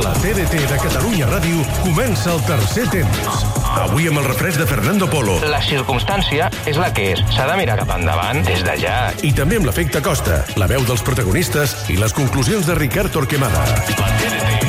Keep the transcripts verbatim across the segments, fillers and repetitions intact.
A la T D T de Catalunya Ràdio comença el tercer temps. Avui amb el refresc de Fernando Polo. La circumstància és la que és. S'ha de mirar cap endavant des de ja. I també amb l'efecte Costa, la veu dels protagonistes i les conclusions de Ricard Torquemada. La T D T.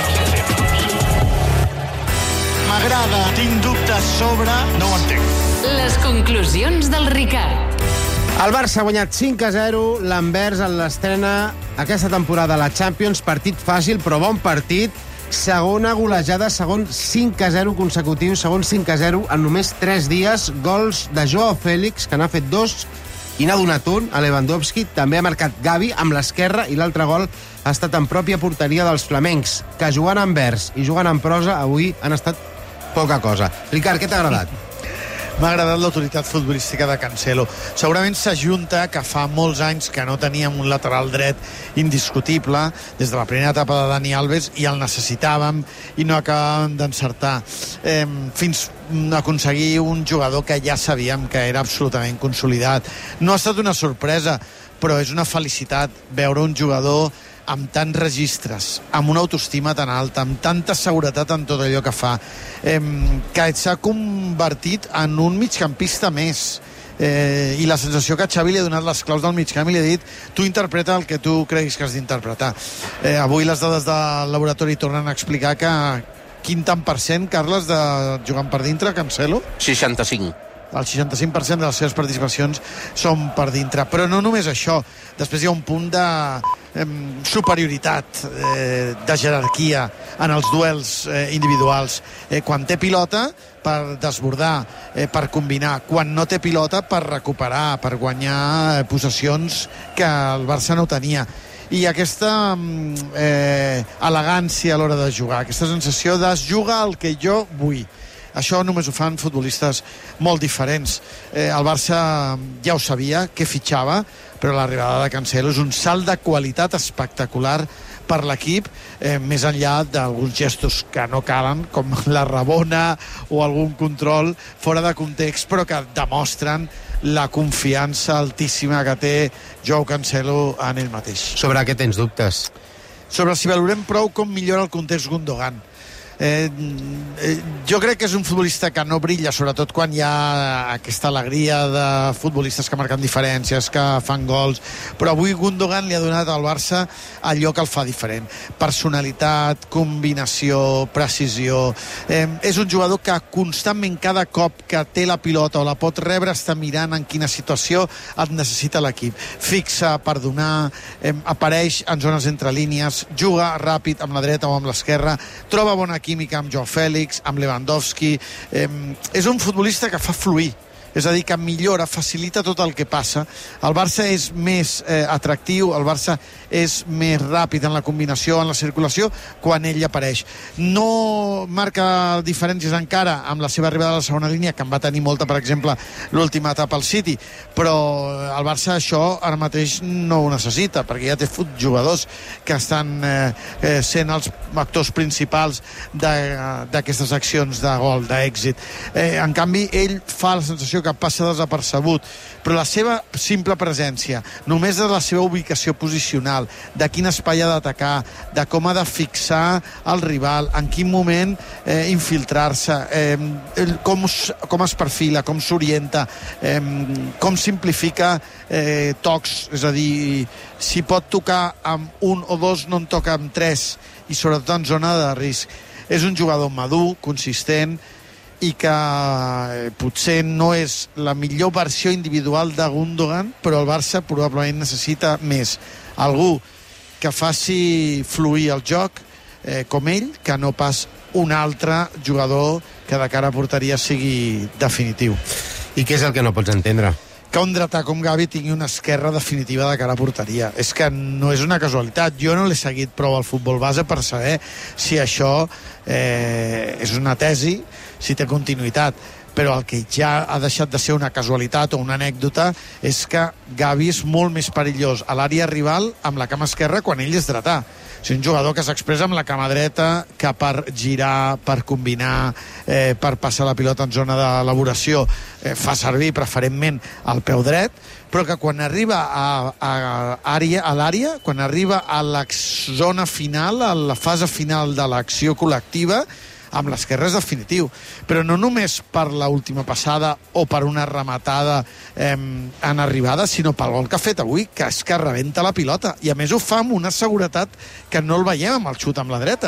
M'agrada, tinc dubtes sobre... No ho entenc. Les conclusions del Ricard. El Barça ha guanyat cinc a zero l'Anvers en l'estrena aquesta temporada a la Champions. Partit fàcil, però bon partit. Segona golejada, segon cinc a zero consecutiu, segon cinc a zero en només tres dies. Gols de Joao Félix, que n'ha fet dos, i n'ha donat un a Lewandowski. També ha marcat Gavi amb l'esquerra, i l'altre gol ha estat en pròpia porteria dels flamencs, que jugant en vers i jugant en prosa avui han estat poca cosa. Ricard, què t'ha agradat? M'ha agradat l'autoritat futbolística de Cancelo. Segurament s'ajunta que fa molts anys que no teníem un lateral dret indiscutible des de la primera etapa de Dani Alves i el necessitàvem i no acabàvem d'encertar. Eh, fins a aconseguir un jugador que ja sabíem que era absolutament consolidat. No ha estat una sorpresa, però és una felicitat veure un jugador amb tants registres, amb una autoestima tan alta, amb tanta seguretat en tot allò que fa, eh, que s'ha convertit en un migcampista més. Eh, i la sensació que Xavi li ha donat les claus del migcamp i li ha dit tu interpreta el que tu creguis que has d'interpretar. Eh, avui les dades del laboratori tornen a explicar que quin tant per cent, Carles, de jugant per dintre, Cancelo? seixanta-cinc. El seixanta-cinc per cent de les seves participacions són per dintre. Però no només això. Després hi ha un punt de eh, superioritat, eh, de jerarquia en els duels eh, individuals. Eh, quan té pilota, per desbordar, eh, per combinar. Quan no té pilota, per recuperar, per guanyar eh, possessions que el Barça no tenia. I aquesta eh, elegància a l'hora de jugar, aquesta sensació de jugar el que jo vull. Això només ho fan futbolistes molt diferents. Eh, el Barça ja ho sabia, que fitxava, però l'arribada de Cancelo és un salt de qualitat espectacular per l'equip, eh, més enllà d'alguns gestos que no calen, com la rabona o algun control fora de context, però que demostren la confiança altíssima que té Joao Cancelo en ell mateix. Sobre què tens dubtes? Sobre si valorem prou com millora el context Gundogan. Eh, eh, jo crec que és un futbolista que no brilla, sobretot quan hi ha aquesta alegria de futbolistes que marquen diferències, que fan gols, però avui Gundogan li ha donat al Barça allò que el fa diferent: personalitat, combinació, precisió. Eh, és un jugador que constantment, cada cop que té la pilota o la pot rebre, està mirant en quina situació et necessita l'equip, fixa per donar, eh, apareix en zones entre línies, juga ràpid amb la dreta o amb l'esquerra, troba bona química amb Joao Félix, amb Lewandowski. Eh, és un futbolista que fa fluir, és a dir, que millora, facilita tot el que passa. El Barça és més eh, atractiu, el Barça és més ràpid en la combinació, en la circulació, quan ell apareix. No marca diferències encara amb la seva arribada a la segona línia, que en va tenir molta, per exemple, l'última etapa al City, però el Barça això ara mateix no ho necessita, perquè ja té jugadors que estan eh, eh, sent els actors principals d'aquestes accions de gol, d'èxit. Eh, en canvi, ell fa la sensació que passa desapercebut, però la seva simple presència, només de la seva ubicació posicional, de quin espai ha d'atacar, de com ha de fixar el rival, en quin moment eh, infiltrar-se, eh, com, com es perfila, com s'orienta, eh, com simplifica eh, tocs, és a dir, si pot tocar amb un o dos, no en toca amb tres, i sobretot en zona de risc. És un jugador madur, consistent, i que eh, potser no és la millor versió individual de Gundogan, però el Barça probablement necessita més. Algú que faci fluir el joc eh, com ell, que no pas un altre jugador que de cara a porteria sigui definitiu. I què és el que no pots entendre? Que un dretà com Gavi tingui una esquerra definitiva de cara a porteria. És que no és una casualitat. Jo no l'he seguit prou al futbol base per saber si això eh, és una tesi, si té continuïtat. però el que ja ha deixat de ser una casualitat o una anècdota és que Gavi és molt més perillós a l'àrea rival amb la cama esquerra quan ell és dretà. És un jugador que s'expressa amb la cama dreta, que per girar, per combinar, eh, per passar la pilota en zona d'elaboració, eh, fa servir preferentment el peu dret, però que quan arriba a, a, àrea, a l'àrea, quan arriba a la zona final, a la fase final de l'acció col·lectiva, amb l'esquerra és definitiu, però no només per l'última passada o per una rematada eh, en arribada, sinó pel gol que ha fet avui, que és que rebenta la pilota, i a més ho fa amb una seguretat que no el veiem amb el xut amb la dreta.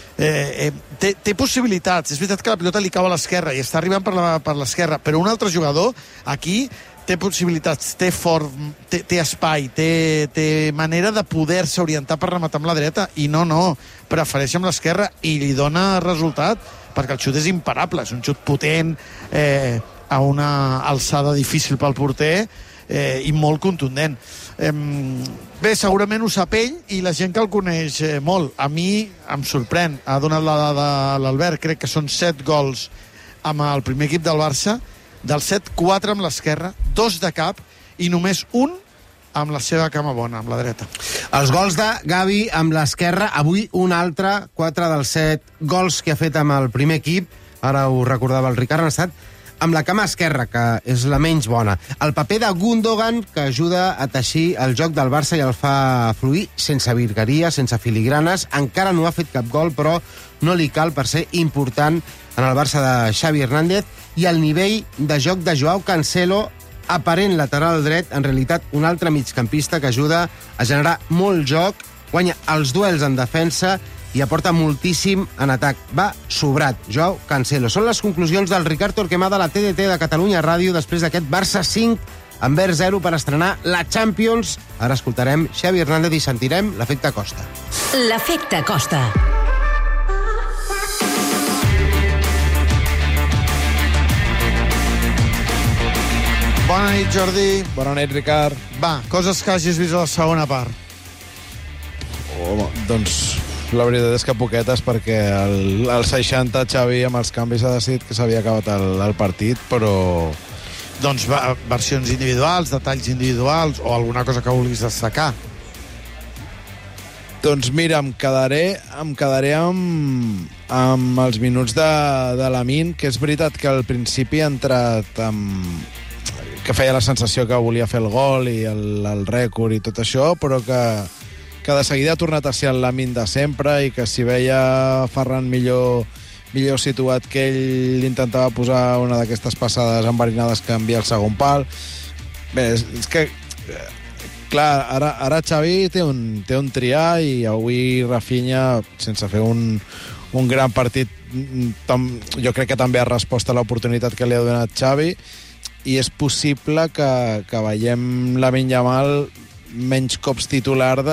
Eh, eh, té, té possibilitats, és veritat que la pilota li cau a l'esquerra i està arribant per la, per l'esquerra, però un altre jugador aquí té possibilitats, té form, té, té espai, té, té manera de poder-se orientar per rematar amb la dreta, i no, no, prefereix amb l'esquerra i li dona resultat, perquè el xut és imparable, és un xut potent, eh, a una alçada difícil pel porter, eh, i molt contundent. Eh, bé, segurament ho sap ell i la gent que el coneix eh, molt. A mi em sorprèn, ha donat la dada l'Albert, crec que són set gols amb el primer equip del Barça, del set, quatre amb l'esquerra, dos de cap i només un amb la seva cama bona, amb la dreta. Els gols de Gavi amb l'esquerra, avui un altre, quatre dels set gols que ha fet amb el primer equip, ara ho recordava el Ricard, han estat amb la cama esquerra, que és la menys bona. El paper de Gundogan, que ajuda a teixir el joc del Barça i el fa fluir sense virgueria, sense filigranes. Encara no ha fet cap gol, però no li cal per ser important en el Barça de Xavi Hernández. I el nivell de joc de Joao Cancelo, aparent lateral dret, en realitat un altre migcampista que ajuda a generar molt joc, guanya els duels en defensa i aporta moltíssim en atac. Va sobrat, Joao Cancelo. Són les conclusions del Ricard Torquemada a la T D T de Catalunya Ràdio després d'aquest Barça cinc, Anvers zero, per estrenar la Champions. Ara escoltarem Xavi Hernández i sentirem l'efecte Costa. L'efecte Costa. Bona nit, Jordi. Bona nit, Ricard. Va, coses que hagis vist a la segona part. Home, doncs la veritat és que poquetes, perquè el, el seixanta Xavi amb els canvis ha decidit que s'havia acabat el, el partit, però... Doncs va, versions individuals, detalls individuals o alguna cosa que vulguis destacar. Doncs mira, em quedaré, em quedaré amb, amb els minuts de, de Lamine, que és veritat que al principi ha entrat amb... que feia la sensació que volia fer el gol i el, el rècord i tot això, però que, que de seguida ha tornat a ser el Lamine de sempre i que si veia Ferran millor, millor situat que ell intentava posar una d'aquestes passades enverinades que envia el segon pal. Bé, és, és que clar, ara, ara Xavi té un, té un triar i avui Rafinha, sense fer un, un gran partit, tam, jo crec que també ha respost a l'oportunitat que li ha donat Xavi, i és possible que, que veiem Lamine Yamal menys cops titular de,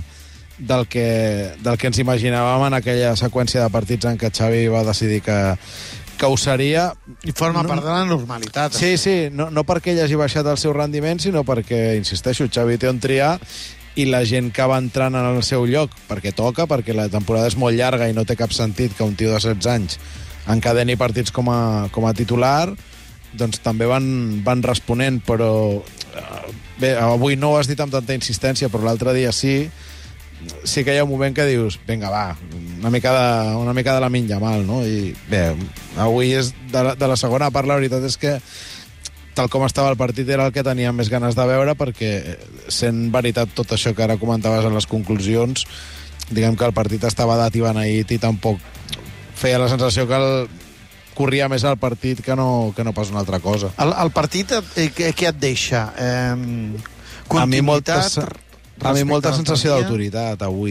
del, que, del que ens imaginàvem en aquella seqüència de partits en què Xavi va decidir que, que ho seria. I forma no, part de la normalitat. Sí, sí, no, no perquè ell hagi baixat el seu rendiment, sinó perquè, insisteixo, Xavi té on triar i la gent que va entrant en el seu lloc, perquè toca, perquè la temporada és molt llarga i no té cap sentit que un tio de setze anys encadeni partits com a, com a titular, doncs també van, van responent, però bé, avui no ho has dit amb tanta insistència, però l'altre dia sí, sí que hi ha un moment que dius, vinga, va, una mica de, una mica de Lamine Yamal, no? I bé, avui és de la, de la segona part, la veritat és que tal com estava el partit era el que tenia més ganes de veure, perquè sent veritat tot això que ara comentaves en les conclusions, diguem que el partit estava dat i beneït i tampoc feia la sensació que el corria més al partit que no, que no pas una altra cosa. El, el partit, eh, què, què et deixa? Eh, a mi molta, a mi molta sensació d'autoritat avui.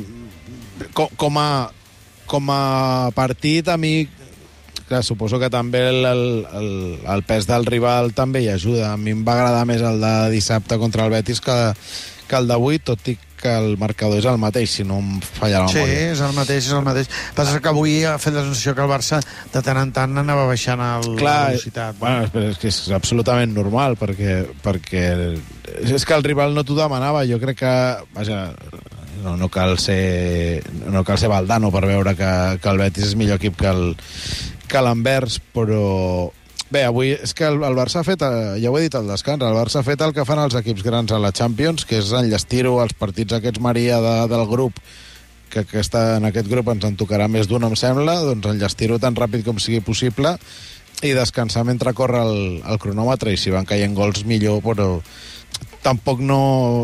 Com, com, a, com a partit, a mi, clar, suposo que també el, el, el, el pes del rival també hi ajuda. A mi em va agradar més el de dissabte contra el Betis que, que el d'avui, tot i que el marcador és el mateix, si no em falla la memòria. Sí, és el mateix, és el mateix. Passa que avui ha fet la sensació que el Barça de tant en tant anava baixant el, clar, la velocitat. Bueno, és que és absolutament normal, perquè, perquè és que el rival no t'ho demanava. Jo crec que, vaja, no, no cal ser no cal ser Valdano per veure que, que el Betis és millor equip que el, que l'Anvers, però Bé, avui és que el, el Barça ha fet, ja ho he dit al descans, el Barça ha fet el que fan els equips grans a la Champions, que és enllestir-ho als partits aquests Maria de, del grup, que, que està, en aquest grup ens en tocarà més d'un, em sembla, doncs enllestir-ho tan ràpid com sigui possible i descansar mentre corre el, el cronòmetre, i si van caient gols millor, però tampoc no...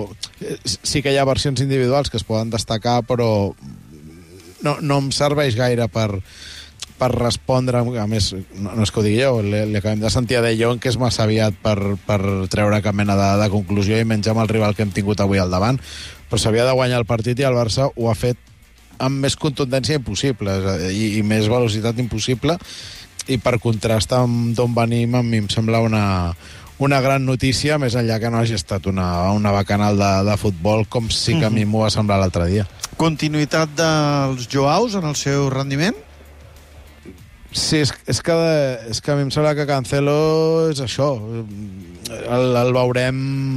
Sí que hi ha versions individuals que es poden destacar, però no, no em serveix gaire per... per respondre, a més, no, no és que ho digui jo, li, li acabem de sentir a De Jong que és massa aviat per, per treure cap mena de, de conclusió, i menys amb el rival que hem tingut avui al davant, però s'havia de guanyar el partit i el Barça ho ha fet amb més contundència impossible i, i més velocitat impossible, i per contrast amb d'on venim, a mi em sembla una, una gran notícia, més enllà que no hagi estat una, una bacanal de, de futbol, com sí que a mi m'ho va semblar l'altre dia. Continuïtat dels Joaus en el seu rendiment? Sí, és, és, que, és que a mi em sembla que Cancelo és això. El, el veurem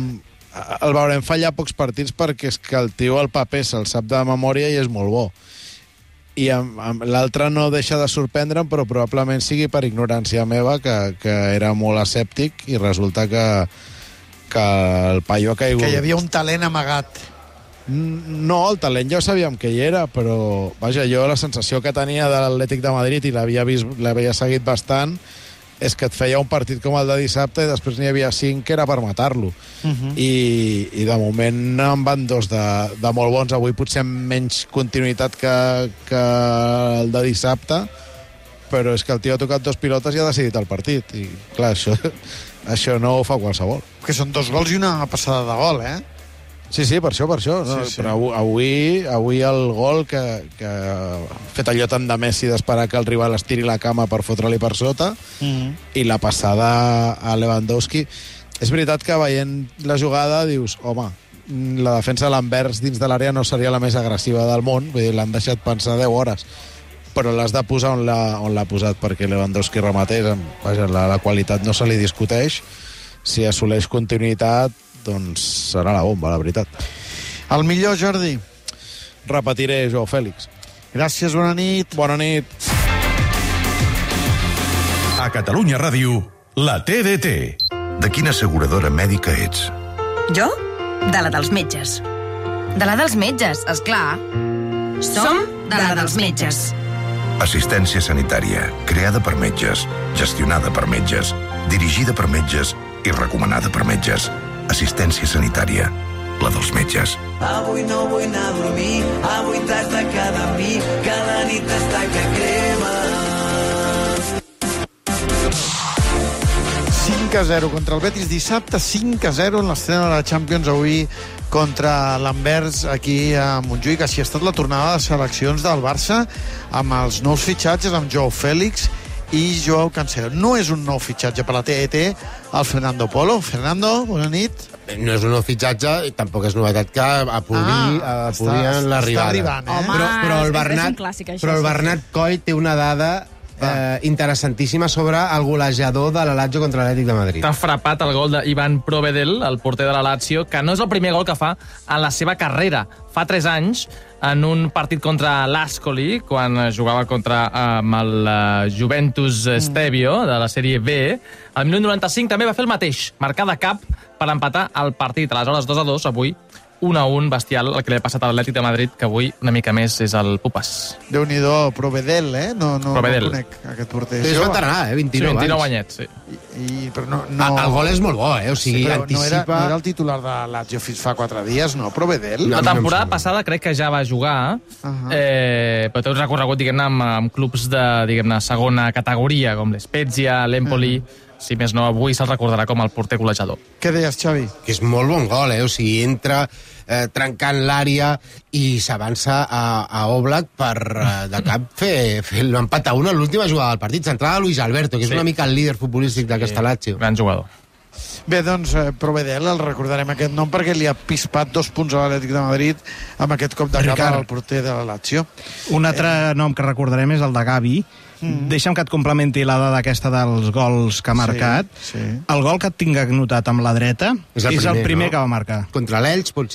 el veurem fallar pocs partits perquè és que el tio al paper se'l sap de memòria i és molt bo. I l'altre no deixa de sorprendre'm, però probablement sigui per ignorància meva, que, que era molt escèptic, i resulta que, que el paio ha caigut. Que hi havia un talent amagat. No, el talent ja ho sabíem que hi era, però vaja, jo la sensació que tenia de l'Atlètic de Madrid, i l'havia vist, l'havia seguit bastant, és que et feia un partit com el de dissabte i després n'hi havia cinc que era per matar-lo. Uh-huh. I, i de moment en van dos de, de molt bons. Avui potser amb menys continuïtat que, que el de dissabte, però és que el tio ha tocat dos pilotes i ha decidit el partit. I clar, això, això no ho fa qualsevol. Que són dos gols i una passada de gol, eh? Sí, sí, per això, per això. No? Sí, sí. Però avui, avui el gol que, que ha fet allò tant de Messi d'esperar que el rival estiri la cama per fotre-li per sota, mm-hmm. i la passada a Lewandowski. És veritat que veient la jugada dius, home, la defensa de l'Anvers dins de l'àrea no seria la més agressiva del món, vull dir, l'han deixat pensar deu hores, però l'has de posar on l'ha, on l'ha posat perquè Lewandowski rematés. Vaja, la, la qualitat no se li discuteix. Si assoleix continuïtat, doncs serà la bomba, la veritat. El millor, Jordi? Repetiré, Joao Fèlix. Gràcies, bona nit. Bona nit. A Catalunya Ràdio, la T D T. De quina asseguradora mèdica ets? Jo? De la dels metges. De la dels metges, esclar. Som de la dels metges. Assistència sanitària, creada per metges, gestionada per metges, dirigida per metges i recomanada per metges. Assistència sanitària, la dels metges. Avui no vull anar a dormir, avui t'has de quedar amb mi, que la nit està que crema. cinc a zero contra el Betis dissabte, cinc a zero en l'estrena de la Champions avui contra l'Anvers aquí a Montjuïc. Així ha estat la tornada de seleccions del Barça amb els nous fitxatges, amb Joao Fèlix i Joao Cancelo. No és un nou fitxatge per la T E T, el Fernando Polo. Fernando, bona nit. No és un nou fitxatge i tampoc és novetat que apuri, ah, apuri està, en l'arribada. Està arribant, eh? Home, però, però el és, Bernat, és un clàssic, això. Però el Bernat Coll té una dada eh, interessantíssima sobre el golejador de la Lazio contra l'Atlètic de Madrid. T'ha frapat el gol d'Ivan Provedel, el porter de la Lazio, que no és el primer gol que fa en la seva carrera. Fa tres anys, en un partit contra l'Ascoli, quan jugava contra amb el uh, Juventus Stelvio de la sèrie B, al minut noranta-cinc també va fer el mateix, marcar de cap per empatar el partit. Aleshores, dos a dos, avui, un a un, bestial, el que li ha passat a l'Atlètic de Madrid, que avui una mica més és el Pupas. Déu-n'hi-do, Provedel, eh? No, no, Provedel. no conec aquest porter. És veterà, eh? vint-i-nou, sí, vint-i-nou anys. anyets, sí. I, i, però no, no... El, el gol és molt bo, eh? O sigui, sí, anticipa... no, era, no era el titular de Lazio fins fa quatre dies, no? Provedel? La temporada passada crec que ja va jugar, uh-huh. eh, però té un recorregut, diguem-ne, amb, amb clubs de, diguem-ne, segona categoria, com l'Spezia, l'Empoli... Uh-huh. Si més no, avui se'l recordarà com el porter golejador. Què deies, Xavi? Que és molt bon gol, eh? O sigui, entra eh, trencant l'àrea i s'avança a, a Oblak per eh, de cap fer, fer l'empat a una a l'última jugada del partit. Centrada Luis Alberto, que és sí. una mica el líder futbolístic d'aquesta sí. Lazio. Gran jugador. Bé, doncs, eh, Provedel, el recordarem aquest nom perquè li ha pispat dos punts a l'Atlètic de Madrid amb aquest cop de cap al porter de la Lazio. Un altre eh... nom que recordarem és el de Gavi. Mm. Deixa'm que et complementi la dada aquesta dels gols que ha marcat. Sí, sí. El gol que et tinc anotat amb la dreta és el, és primer, el primer no? que va marcar. Contra l'Elx, pot ser?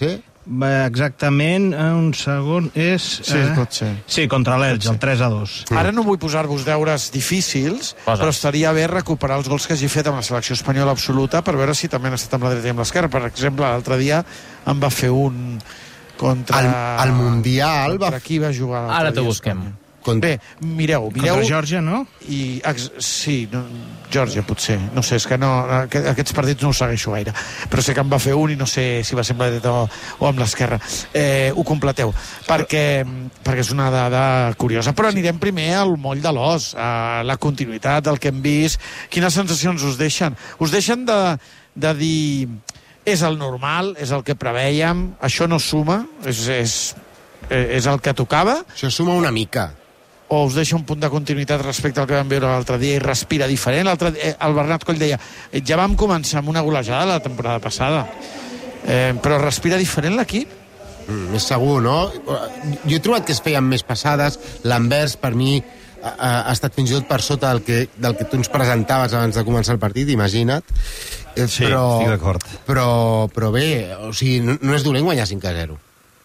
exactament, un segon, és... Sí, eh... pot ser. Sí, contra l'Elx, el tres a dos. Mm. Ara no vull posar-vos deures difícils, Posa. però estaria bé recuperar els gols que hagi fet amb la selecció espanyola absoluta per veure si també n'ha estat amb la dreta i amb l'esquerra. Per exemple, l'altre dia em va fer un contra... El, el Mundial... Contra va... qui va jugar l'altre dia? Ara t'ho busquem. Bé, mireu, mireu... Contra Geòrgia, no? I, ex, sí, no, Geòrgia potser, no sé, és que no, aquests partits no ho segueixo gaire, però sé que em va fer un i no sé si va ser amb la dreta o, o amb l'esquerra. Eh, ho completeu, perquè, perquè és una dada curiosa, però anirem primer al moll de l'os, a la continuïtat del que hem vist. Quines sensacions us deixen? Us deixen de, de dir és el normal, és el que prevèiem, això no suma, és, és, és el que tocava? Això suma una mica. O us deixa un punt de continuïtat respecte al que vam veure l'altre dia i respira diferent? L'altre dia, el Bernat Coll deia, ja vam començar amb una golejada la temporada passada, eh, però respira diferent l'equip? Mm, és segur, no? Jo he trobat que es feien més passades. L'Anvers, per mi, ha, ha estat fins i tot per sota del que, del que tu ens presentaves abans de començar el partit, imagina't. Eh, sí, però, estic d'acord. Però, però bé, o sigui, no, no és dolent guanyar cinc a zero.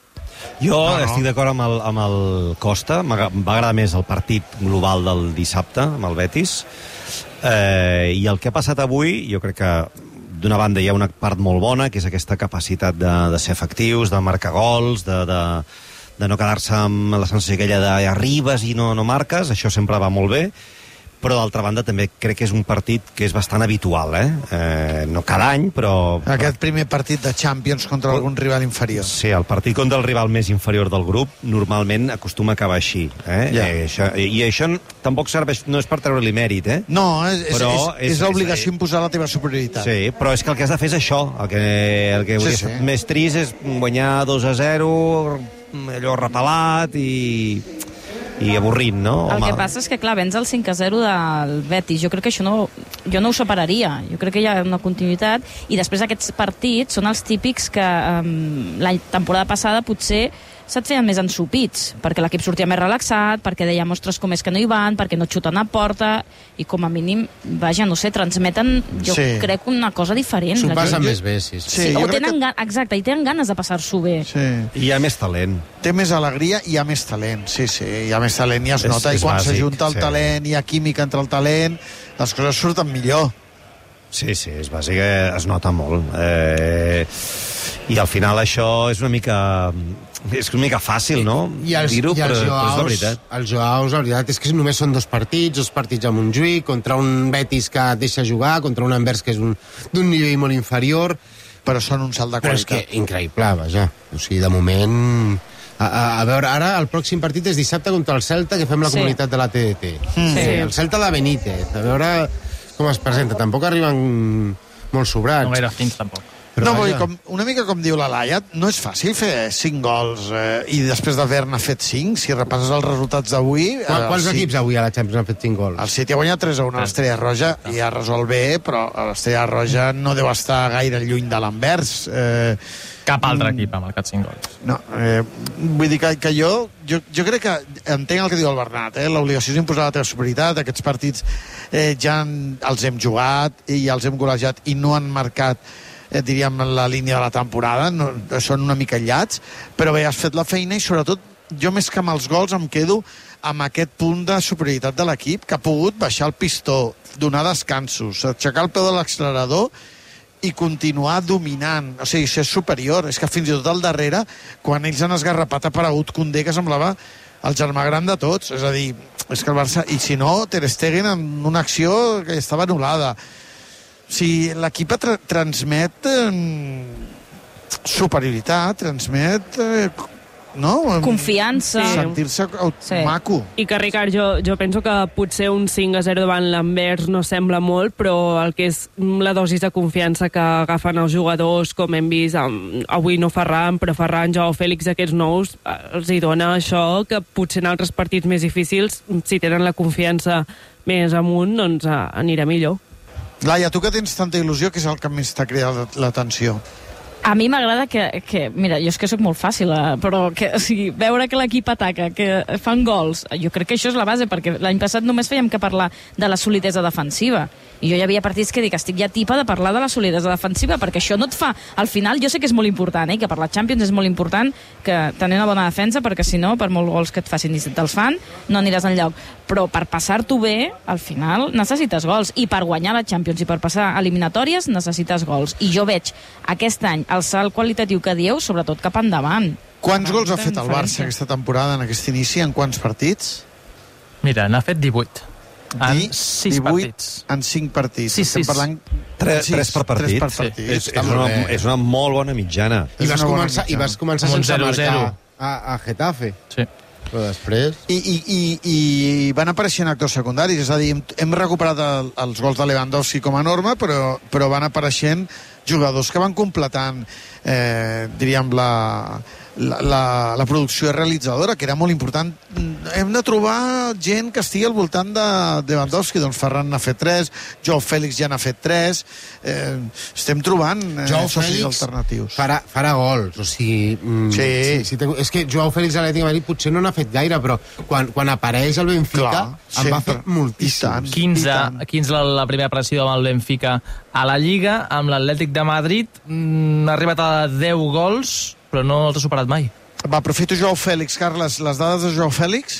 Jo no, no. estic d'acord amb, el, amb el Costa. Em va agradar més el partit global del dissabte amb el Betis. Eh, I el que ha passat avui, jo crec que d'una banda hi ha una part molt bona, que és aquesta capacitat de, de ser efectius, de marcar gols, de, de, de no quedar-se amb la sensació aquella d'arribes i no, no marques. Això sempre va molt bé. Però d'altra banda també crec que és un partit que és bastant habitual, eh? eh no cada any, però... Aquest primer partit de Champions contra algun rival inferior. Sí, el partit contra el rival més inferior del grup normalment acostuma a acabar així. Eh? Ja. Eh, això, I això tampoc serveix, no és per treure-li mèrit, eh? No, és, però és, és, és l'obligació és, imposar la teva superioritat. Sí, però és que el que has de fer és això. El que, el que hauria sí, sí. estat més trist és guanyar dos a zero, allò repelat i... i avorrint, no? El Home. que passa és que, clar, vens el cinc a zero del Betis. Jo crec que això no... Jo no ho separaria. Jo crec que hi ha una continuïtat i després aquests partits són els típics que um, la temporada passada potser se't feien més ensupits, perquè l'equip sortia més relaxat, perquè deia, ostres, com és que no hi van, perquè no et xuten a porta, i com a mínim, vaja, no sé, transmeten, jo Sí. crec, una cosa diferent. S'ho La passen gent- més bé, sí. sí. Sí, Sí, jo o crec tenen que- ga- exacte, i tenen ganes de passar-s'ho bé. Sí. I hi ha més talent. Té més alegria i hi ha més talent, sí, sí, hi ha més talent i es És- nota, és i quan bàsic, s'ajunta el sí. talent, hi ha química entre el talent, les coses surten millor. Sí, sí, és bàsic, eh, es nota molt. Eh, I al final això és una mica... És una mica fàcil, no? I els, dir-ho, i però, els però és la Joaos, veritat. els Joaos, la veritat és que només són dos partits, dos partits a Montjuïc, contra un Betis que et deixa jugar, contra un Anvers que és un- d'un nivell molt inferior. Però són un salt de Però és qualitat. que increïble, vaja. O sigui, de moment... A, a, a veure, ara el pròxim partit és dissabte contra el Celta, que fem la Sí. comunitat de la T D T. Mm. Sí. Sí. El Celta de Benítez. A veure com es presenta. Tampoc arriben molt sobrats. No gaire fins, tampoc. Però no, vull dir, vaja. com, una mica com diu la Laia, no és fàcil fer cinc gols eh, i després d'haver-ne fet cinc, si repasses els resultats d'avui... Quants, quants el equips avui a la Champions han fet cinc gols? El City ha guanyat tres a un a l'Estrella Roja i ha resolt bé, però l'Estrella Roja no deu estar gaire lluny de l'Anvers. Eh, Cap altre equip ha marcat cinc gols. no, eh, vull dir que, que jo, jo jo crec que entenc el que diu el Bernat, eh? L'obligació és imposar la teva superioritat, aquests partits eh, ja en, els hem jugat i ja els hem golejat i no han marcat eh, diríem la línia de la temporada, no, són una mica aïllats, però bé, has fet la feina i sobretot jo més que amb els gols em quedo amb aquest punt de superioritat de l'equip que ha pogut baixar el pistó, donar descansos, aixecar el peu de l'accelerador i continuar dominant, o sigui, ser superior. És que fins i tot al darrere, quan ells han esgarrapat, ha aparegut Koundé, que semblava el germà gran de tots. És a dir, és que el Barça... I si no, Ter Stegen en una acció que estava anul·lada. O sigui, l'equip tra transmet eh, superioritat, transmet... Eh, no? Confiança. Sentir-se Sí. maco. I que, Ricard, jo, jo penso que potser un cinc a zero davant l'Anvers no sembla molt, però el que és la dosis de confiança que agafen els jugadors, com hem vist amb, avui no Ferran, però Ferran, Joao Fèlix, aquests nous, eh, els hi dona això que potser en altres partits més difícils, si tenen la confiança més amunt, doncs eh, anirà millor. Laia, tu que tens tanta il·lusió, què és el que més t'ha cridat l'atenció? A mi m'agrada que, que... Mira, jo és que sóc molt fàcil, eh, però que, o sigui, veure que l'equip ataca, que fan gols, jo crec que això és la base, perquè l'any passat només fèiem que parlar de la solidesa defensiva. I jo hi havia partits que dic, estic ja tipa de parlar de la solidesa defensiva, perquè això no et fa... Al final, jo sé que és molt important, eh, que per la Champions és molt important que tenir una bona defensa, perquè si no, per molts gols que et facin i te'ls fan, no aniràs enlloc. Però per passar-t'ho bé, al final, necessites gols. I per guanyar la Champions i per passar eliminatòries, necessites gols. I jo veig aquest any el salt qualitatiu que dieu, sobretot cap endavant. Quants gols ha fet el Barça aquesta temporada, en aquest inici? En quants partits? Mira, n'ha fet divuit. En sis partits. En cinc partits. Sí, Estem sis. parlant... Tres, tres per partit. Tres per partit. Sí. És, és, una, és una molt bona mitjana. I vas començar, i vas començar sense zero, marcar zero. a, a Getafe. Sí. Però després... I, i, i, i van apareixent actors secundaris, és a dir, hem recuperat el, els gols de Lewandowski com a norma, però, però van apareixent jugadors que van completant, eh, diríem, la, la, la, la producció realitzadora, que era molt important. Hem de trobar gent que estigui al voltant de Lewandowski. Doncs Ferran n'ha fet tres, Joao Fèlix ja n'ha fet tres. Eh, estem trobant eh, Joao socis Fèlix alternatius. Farà, farà gols, o sigui... Mm, Sí. sí, sí té, és que Joao Fèlix a l'Atlètic de Madrid potser no n'ha fet gaire, però quan, quan apareix el Benfica Clar, en va fer sempre. moltíssim. quinze, quinze la, la primera aparició amb el Benfica a la Lliga, amb l'Atlètic de Madrid mm, ha arribat a deu gols, però no els ha superat mai. Va, aprofito Joao Fèlix. Carles, les dades de Joao Fèlix?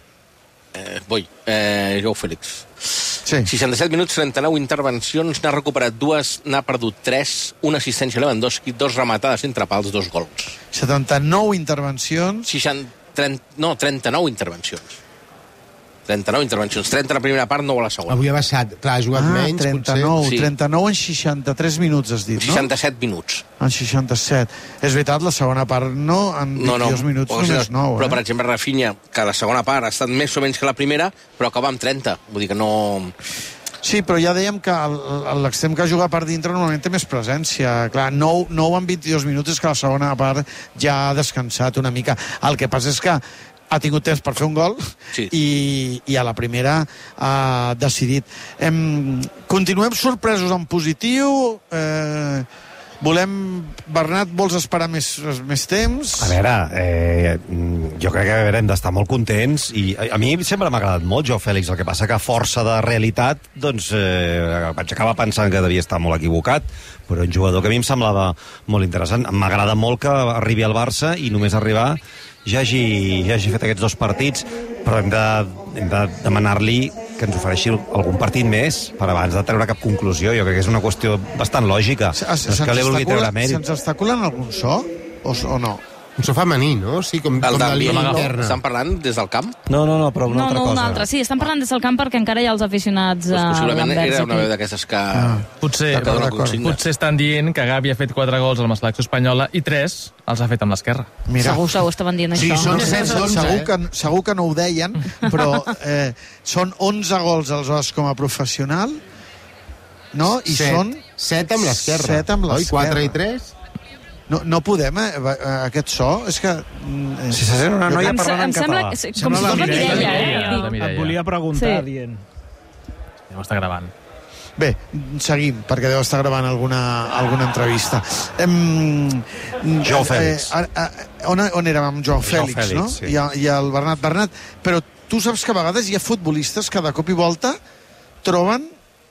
Eh, voy, eh, Joao Fèlix. Sí. seixanta-set minuts, trenta-nou intervencions, n'ha recuperat dues, n'ha perdut tres, una assistència a Lewandowski, dos rematades entre pals, dos gols. setanta-nou intervencions. seixanta, trenta, no, trenta-nou intervencions. trenta-nou intervencions, trenta a la primera part, nou a la segona. Avui ha baixat, clar, ha jugat Ah, menys, trenta-nou, potser. Sí. trenta-nou en seixanta-tres minuts, has dit, no? seixanta-set minuts. En seixanta-set. És veritat, la segona part no, en No, no, vint-i-dos minuts o sigui, només nou, però eh? per exemple Rafinha, que la segona part ha estat més o menys que la primera, però acaba amb trenta, vull dir que no... Sí, però ja dèiem que el- l'extrem que juga per dintre normalment té més presència. Clar, nou, nou en vint-i-dos minuts és que la segona part ja ha descansat una mica. El que passa és que ha tingut temps per fer un gol Sí. i, i a la primera ha decidit. Em, continuem sorpresos en positiu. Eh, volem... Bernat, vols esperar més, més temps? A veure, eh, jo crec que a veure, hem d'estar molt contents i a, a mi sempre m'ha agradat molt Joao Fèlix, el que passa que a força de realitat doncs eh, vaig acabar pensant que devia estar molt equivocat, però un jugador que a mi em semblava molt interessant. M'agrada molt que arribi al Barça i només arribar ja hagi, ja hagi fet aquests dos partits, però hem de, hem de demanar-li que ens ofereixi algun partit més per abans de treure cap conclusió. Jo crec que és una qüestió bastant lògica. Se- No se- és que se'ns li vulgui està treure colant- mèrit. Se'ns està colant algun so? O, o no? Un so femení, no? Sí, com, El com de d'ambient, línia no? interna. Estan parlant des del camp? No, no, no, però una No, altra no, cosa. una altra. Sí, estan parlant des del camp perquè encara hi ha els aficionats Pues a possiblement l'Anvers era una aquí. veu d'aquestes que... Ah. Potser, que dona consigna. potser estan dient que Gavi ha fet quatre gols amb la selecció espanyola i tres els ha fet amb l'esquerra. Mira. Segur, segur, estaven dient Sí, això. són No sé, set onze, segur, eh? que, segur que no ho deien, però eh, són onze gols aleshores com a professional, no? I Set. són... Set amb l'esquerra. Set amb Oi? l'esquerra. Quatre i tres? No, no podem, eh, va- eh, aquest so, és que... mm, eh, Si se sent una noia Em, se- parlant em en sembla català. que, com Sembla si la fos la Mireia, Mireia, la eh? Mireia, la Dic, Mireia. Et volia preguntar, Sí. dient... Ja m'està gravant. Bé, seguim, perquè deu estar gravant alguna, alguna entrevista. Em, Joao Fèlix. Eh, a, a, on, on érem amb Joao Joao Fèlix, Fèlix, no? sí. I, a, I el Bernat. Bernat, però tu saps que a vegades hi ha futbolistes que de cop i volta troben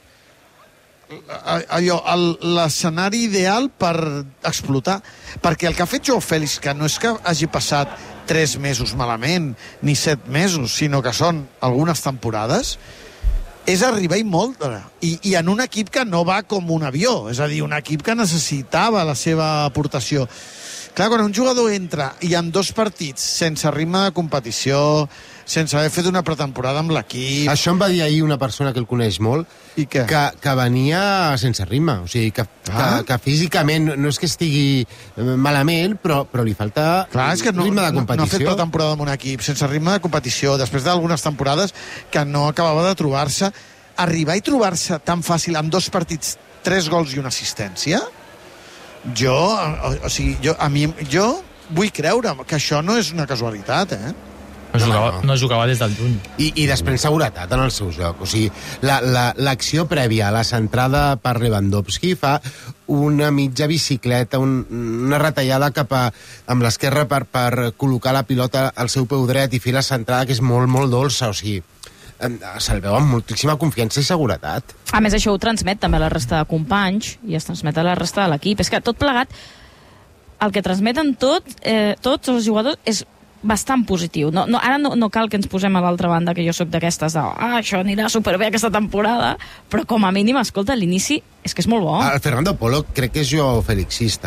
a- allò, el- l'escenari ideal per explotar. Perquè el que ha fet Joao Fèlix, que no és que hagi passat tres mesos malament, ni set mesos, sinó que són algunes temporades, és arribar i molt, I, i en un equip que no va com un avió, és a dir, un equip que necessitava la seva aportació. Clar, quan un jugador entra i en dos partits sense ritme de competició, sense haver fet una pretemporada amb l'equip... Això em va dir ahir una persona que el coneix molt, I què? que, que venia sense ritme, o sigui, que, Ah. que, que físicament no és que estigui eh, malament, però, però li falta Clar, és que no, ritme de no, no ha fet competició. pretemporada amb un equip, sense ritme de competició, després d'algunes temporades que no acabava de trobar-se. Arribar i trobar-se tan fàcil amb dos partits, tres gols i una assistència, jo, o, o sigui, jo, a mi, jo vull creure que això no és una casualitat, eh? No jugava, no, no jugava des del juny. I, i després seguretat en el seu joc. O sigui, l'acció la, la, prèvia a la centrada per Lewandowski fa una mitja bicicleta, un, una retallada cap a, amb l'esquerra per, per col·locar la pilota al seu peu dret i fer la centrada, que és molt, molt dolça. O sigui, se'l veu amb moltíssima confiança i seguretat. A més, això ho transmet també a la resta de companys i es transmet a la resta de l'equip. És que tot plegat, el que transmeten tot, eh, tots els jugadors és bastant positiu. No, no, ara no, no cal que ens posem a l'altra banda, que jo sóc d'aquestes de ah, això anirà superbé aquesta temporada, però com a mínim, escolta, l'inici és que és molt bo. El Fernando Polo crec que és jo felixista.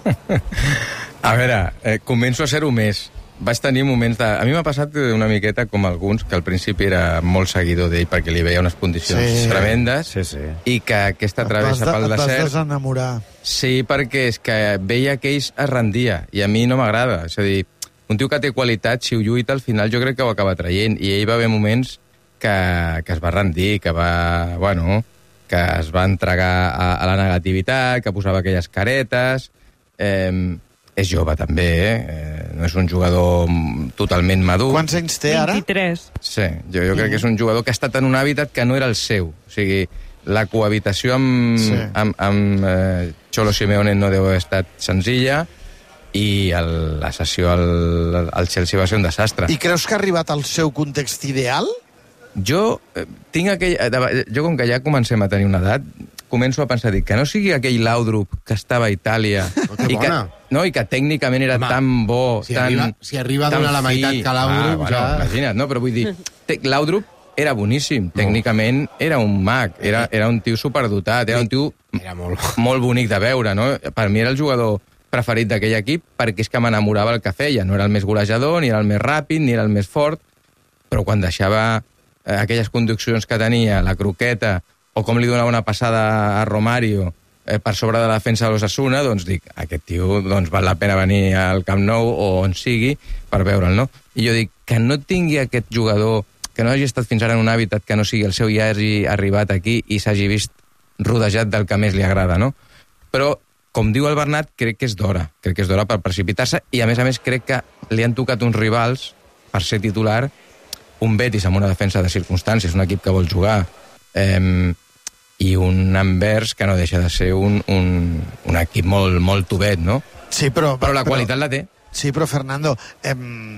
A veure, eh, començo a ser-ho més. Vaig tenir moments de... A mi m'ha passat una miqueta com alguns, que al principi era molt seguidor d'ell perquè li veia unes condicions sí. tremendes sí, sí. i que aquesta travessa pel desert... Et vas desenamorar. Sí, perquè és que veia que ell es rendia i a mi no m'agrada. És a dir, un tio que té qualitat, si ho lluita, al final jo crec que ho acaba traient. I ell va haver moments que, que es va rendir, que va... Bueno, que es va entregar a, a la negativitat, que posava aquelles caretes... Eh, és jove, també, eh? No és un jugador totalment madur. Quants anys té, ara? vint-i-tres. Sí, jo, jo crec que és un jugador que ha estat en un hàbitat que no era el seu. O sigui, la cohabitació amb, sí. amb, amb eh, Cholo Simeone no deu haver estat senzilla i el, la sessió al, al Chelsea va ser un desastre. I creus que ha arribat al seu context ideal? Jo eh, tinc aquell... Jo, com que ja comencem a tenir una edat, començo a pensar, dic, que no sigui aquell Laudrup que estava a Itàlia oh, i, que, no, i que tècnicament era Home, tan bo, si tan arriba, si arriba a donar la meitat que Laudrup, ah, bueno, ja... Imagina't, no? Però vull dir, Laudrup era boníssim, tècnicament era un mag, era, era un tio superdotat, era un tio era molt... molt bonic de veure, no? Per mi era el jugador preferit d'aquell equip perquè és que m'enamorava el que feia, no era el més golejador, ni era el més ràpid, ni era el més fort, però quan deixava eh, aquelles conduccions que tenia, la croqueta, o com li donava una passada a Romario eh, per sobre de la defensa de l'Osasuna, doncs dic, aquest tio doncs, val la pena venir al Camp Nou o on sigui per veure'l, no? I jo dic, que no tingui aquest jugador, que no hagi estat fins ara en un hàbitat que no sigui el seu i hagi arribat aquí i s'hagi vist rodejat del que més li agrada, no? Però, com diu el Bernat, crec que és d'hora, crec que és d'hora per precipitar-se i, a més a més, crec que li han tocat uns rivals per ser titular, un Betis amb una defensa de circumstàncies, un equip que vol jugar, eh, i un Anvers que no deixa de ser un, un, un equip molt, molt tubet, no? Sí, però... Però la qualitat però, la té. Sí, però, Fernando, eh,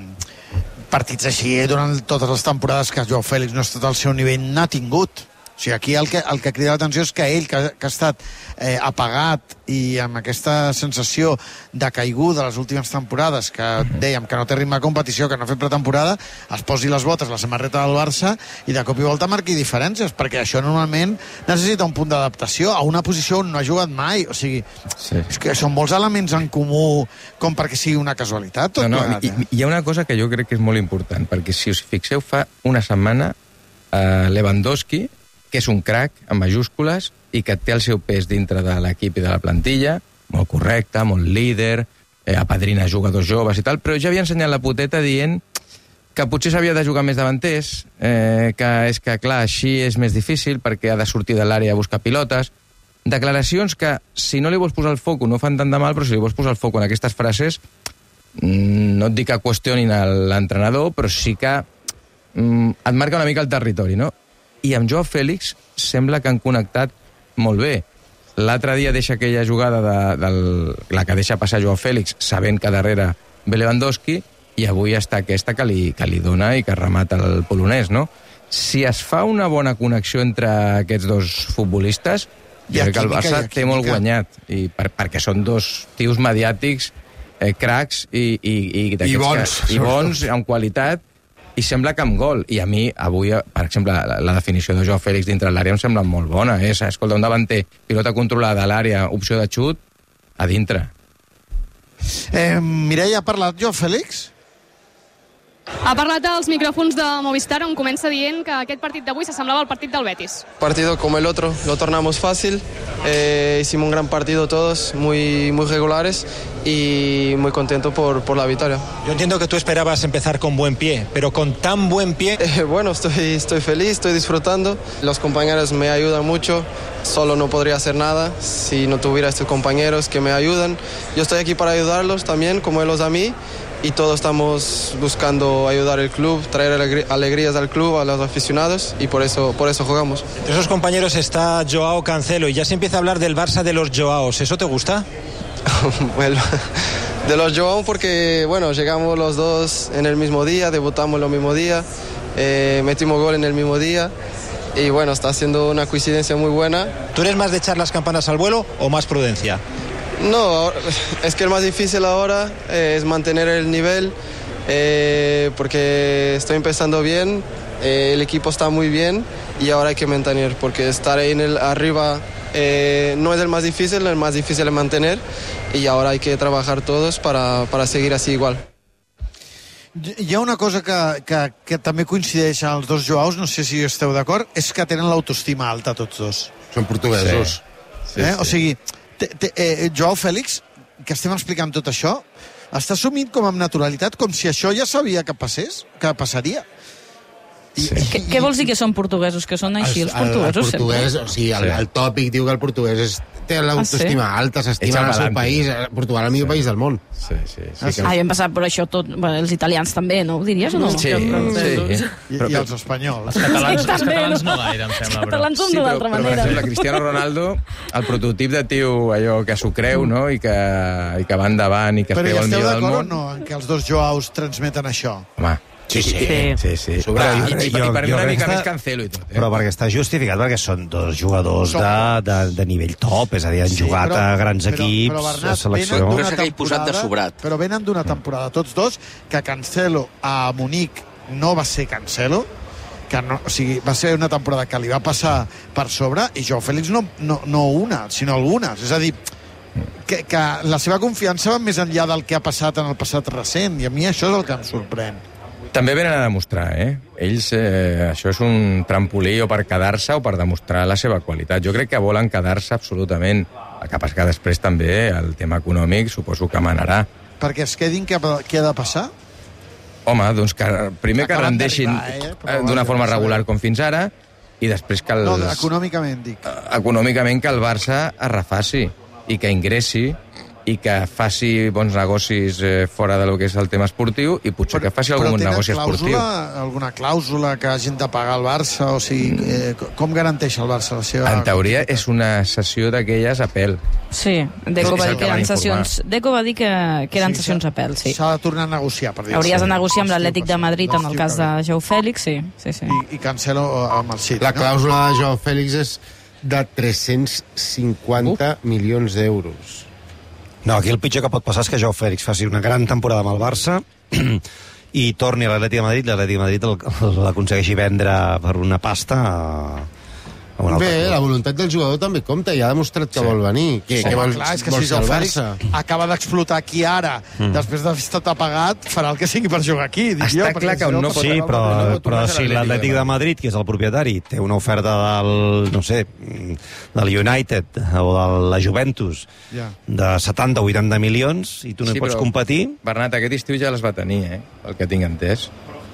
partits així durant totes les temporades que Joao Fèlix no ha estat al seu nivell n'ha tingut. O sigui, aquí el que, el que crida l'atenció és que ell, que, que ha estat eh, apagat i amb aquesta sensació de caiguda les últimes temporades, que dèiem que no té ritme de competició, que no ha fet pretemporada, es posi les botes, la samarreta del Barça i de cop i volta marqui diferències, perquè això normalment necessita un punt d'adaptació a una posició on no ha jugat mai. O sigui, sí. És que són molts elements en comú com perquè sigui una casualitat. Tot no, no, plegat, eh? hi, hi ha una cosa que jo crec que és molt important, perquè si us fixeu, fa una setmana eh, Lewandowski, que és un crac, en majúscules, i que té el seu pes dintre de l'equip i de la plantilla, molt correcte, molt líder, eh, apadrina jugadors joves i tal, però ja havia ensenyat la puteta dient que potser s'havia de jugar més davanters, eh, que és que, clar, així és més difícil perquè ha de sortir de l'àrea a buscar pilotes. Declaracions que, si no li vols posar el foco, no fan tant de mal, però si li vols posar el foco en aquestes frases, no et dic que qüestionin l'entrenador, però sí que mm, et marca una mica el territori, no? I amb Joao Fèlix sembla que han connectat molt bé. L'altre dia deixa aquella jugada de, de la que deixa passar Joao Fèlix sabent que darrere ve Lewandowski i avui està aquesta que li, que li dona i que remata el polonès, no? Si es fa una bona connexió entre aquests dos futbolistes, jo crec que el Barça té molt guanyat, i per, perquè són dos tios mediàtics, eh, cracs i, i, i, I bons. Que, i bons, amb qualitat, i sembla que amb gol. I a mi, avui, per exemple, la, la definició de Joao Fèlix dintre l'àrea em sembla molt bona. Eh? Escolta, un davanter, pilota controlada a l'àrea, opció de xut, a dintre. Eh, Mireia, ha parlat Joao Fèlix? Ha parlat als micròfons de Movistar, on comença dient que aquest partit d'avui s'assemblava al partit del Betis. Partido como el otro, lo tornamos fácil, eh, hicimos un gran partido todos, muy, muy regulares y muy contento por, por la victoria. Yo entiendo que tú esperabas empezar con buen pie, pero con tan buen pie... Eh, bueno, estoy, estoy feliz, estoy disfrutando, los compañeros me ayudan mucho, solo no podría hacer nada si no tuviera estos compañeros que me ayudan. Yo estoy aquí para ayudarlos también, como ellos a mí, y todos estamos buscando ayudar al club, traer alegr- alegrías al club, a los aficionados, y por eso, por eso jugamos. Entre esos compañeros está Joao Cancelo y ya se empieza a hablar del Barça de los Joaos. ¿Eso te gusta? Bueno, de los Joao porque, bueno, llegamos los dos en el mismo día, debutamos el mismo día, eh, metimos gol en el mismo día. Y bueno, está siendo una coincidencia muy buena. ¿Tú eres más de echar las campanas al vuelo o más prudencia? No, es que el más difícil ahora eh, es mantener el nivel, eh, porque estoy empezando bien, eh, el equipo está muy bien y ahora hay que mantener, porque estar ahí en el arriba eh, no es el más difícil, el más difícil es mantener, y ahora hay que trabajar todos para, para seguir así igual. Hi ha una cosa que, que, que també coincideix en els dos Joaos, no sé si esteu d'acord, és que tenen l'autoestima alta tots dos. Són portuguesos. Sí. Eh? Sí, o sigui, te, te, eh, Joao Fèlix, que estem explicant tot això, està assumint com amb naturalitat, com si això ja sabia que passés, que passaria. Sí. Què, què vols dir que són portuguesos? Que són així els portuguesos? El, el portuguès, sempre? o sigui, el, el tòpic diu que el portuguès és, té l'autoestima ah, sí? alta, s'estima el seu país. Portugal és el millor sí. país del món. Sí, sí. sí ah, que... ah, hem passat per això tot. Bueno, els italians també, no ho diries o no? Sí, sí. I, i els espanyols. Els catalans, els catalans no gaire, em sembla. Els catalans són sí, d'una altra manera. Però, per exemple, Cristiano Ronaldo, el prototip de tio allò que s'ho creu, no? I que, i que va endavant i que es creu el millor del món. Però ja esteu d'acord o no en que els dos Joaos transmeten això? Home, Sí, sí, sí. sí, sí. Però, i, i, i per mi una mica més Cancelo i tot. Eh? Però perquè està justificat, perquè són dos jugadors de, de, de nivell top, és a dir, han sí, jugat però, a grans però, equips, però, Bernat, a selecció. Venen d'una temporada, però venen d'una temporada tots dos, que Cancelo a Munic no va ser Cancelo, que no, o sigui, va ser una temporada que li va passar per sobre, i Joao Fèlix no, no, no una, sinó algunes. És a dir, que, que la seva confiança va més enllà del que ha passat en el passat recent, i a mi això és el que em sorprèn. També venen a demostrar, eh? Ells, eh, això és un trampolí o per quedar-se o per demostrar la seva qualitat. Jo crec que volen quedar-se absolutament. El que passa que després també el tema econòmic suposo que manarà. Perquè es quedin, què, què ha de passar? Home, doncs que primer que rendeixin eh? d'una forma regular com fins ara, i després que els... No, econòmicament, dic. Econòmicament que el Barça es refaci i que ingressi i que faci bons negocis eh, fora del que és el tema esportiu i potser però, que faci algun negoci esportiu. Però tenen alguna clàusula que hagin de pagar el Barça? O sigui, eh, com garanteix el Barça la seva... En teoria és una sessió d'aquelles a pèl. Sí, Deco va dir que eren sessions... Deco va dir que, que eren sí, sessions a pèl, sí. S'ha de tornar a negociar, per dir-ho. Hauries de negociar amb l'Atlètic de Madrid en el cas de Joao Fèlix, sí. sí, sí. I, I Cancelo amb el City, La clàusula de Joao Fèlix és de tres-cents cinquanta uh. milions d'euros. No, aquí el pitjor que pot passar és que Joao Fèlix faci una gran temporada amb el Barça i torni a l'Atlètic de Madrid, l'Atlètic de Madrid l'aconsegueixi vendre per una pasta a, a un altre. Bé, la voluntat del jugador també compta, i ha demostrat que sí. vol venir. Que, sí. que vol, clar, és que si Joao Fèlix acaba d'explotar aquí ara, mm. després d'haver estat apagat, farà el que sigui per jugar aquí. Dic Està jo, clar que no pot... Sí, però, no però si l'Atlètic de Madrid, que és el propietari, té una oferta del, no sé, del United o de la Juventus yeah. de setanta o vuitanta milions i tu no sí, hi pots competir... Bernat, aquest estiu ja les va tenir, eh? El que tinc entès.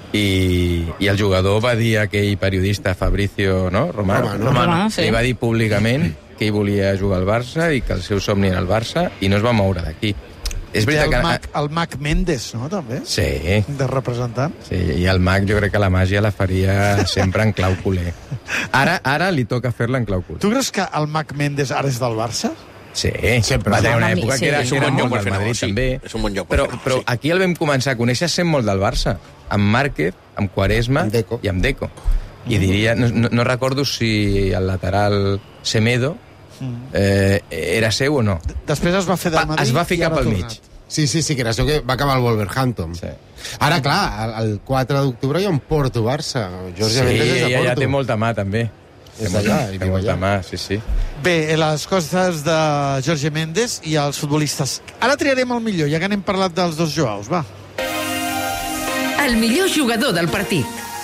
I, i el jugador va dir a aquell periodista Fabricio, no? Romano, Romano, Romano sí. li va dir públicament que ell volia jugar al Barça i que el seu somni era el Barça i no es va moure d'aquí. És veritat el que... Mac, el Mac Méndez, no, també? Sí. De representant. Sí, i el Mac jo crec que la màgia la faria sempre en clau culer. Ara, ara li toca fer-la en clau culer. Tu creus que el Mac Méndez ara és del Barça? Sí, sempre. Va tenir una època que era, sí. que era molt del Madrid, sí. també. És un bon lloc però, fer, però sí. aquí el vam començar a conèixer sent molt del Barça, amb Márquez, amb Quaresma amb Deco. i amb Deco. I diria, no, no, no recordo si el lateral Semedo eh, era seu o no. Després es va fer del Madrid es va ficar pel mig. Sí, sí, sí, que era això que va acabar al Wolverhampton. Sí. Ara, clar, el, el quatre d'octubre hi ha un Porto-Barça. Sí, ja, ja té molta mà, també. És allà, i té molta mà, sí, sí. Bé, les coses de Jorge Méndez i els futbolistes. Ara triarem el millor, ja que n'hem parlat dels dos Joaos, va. El millor jugador del partit.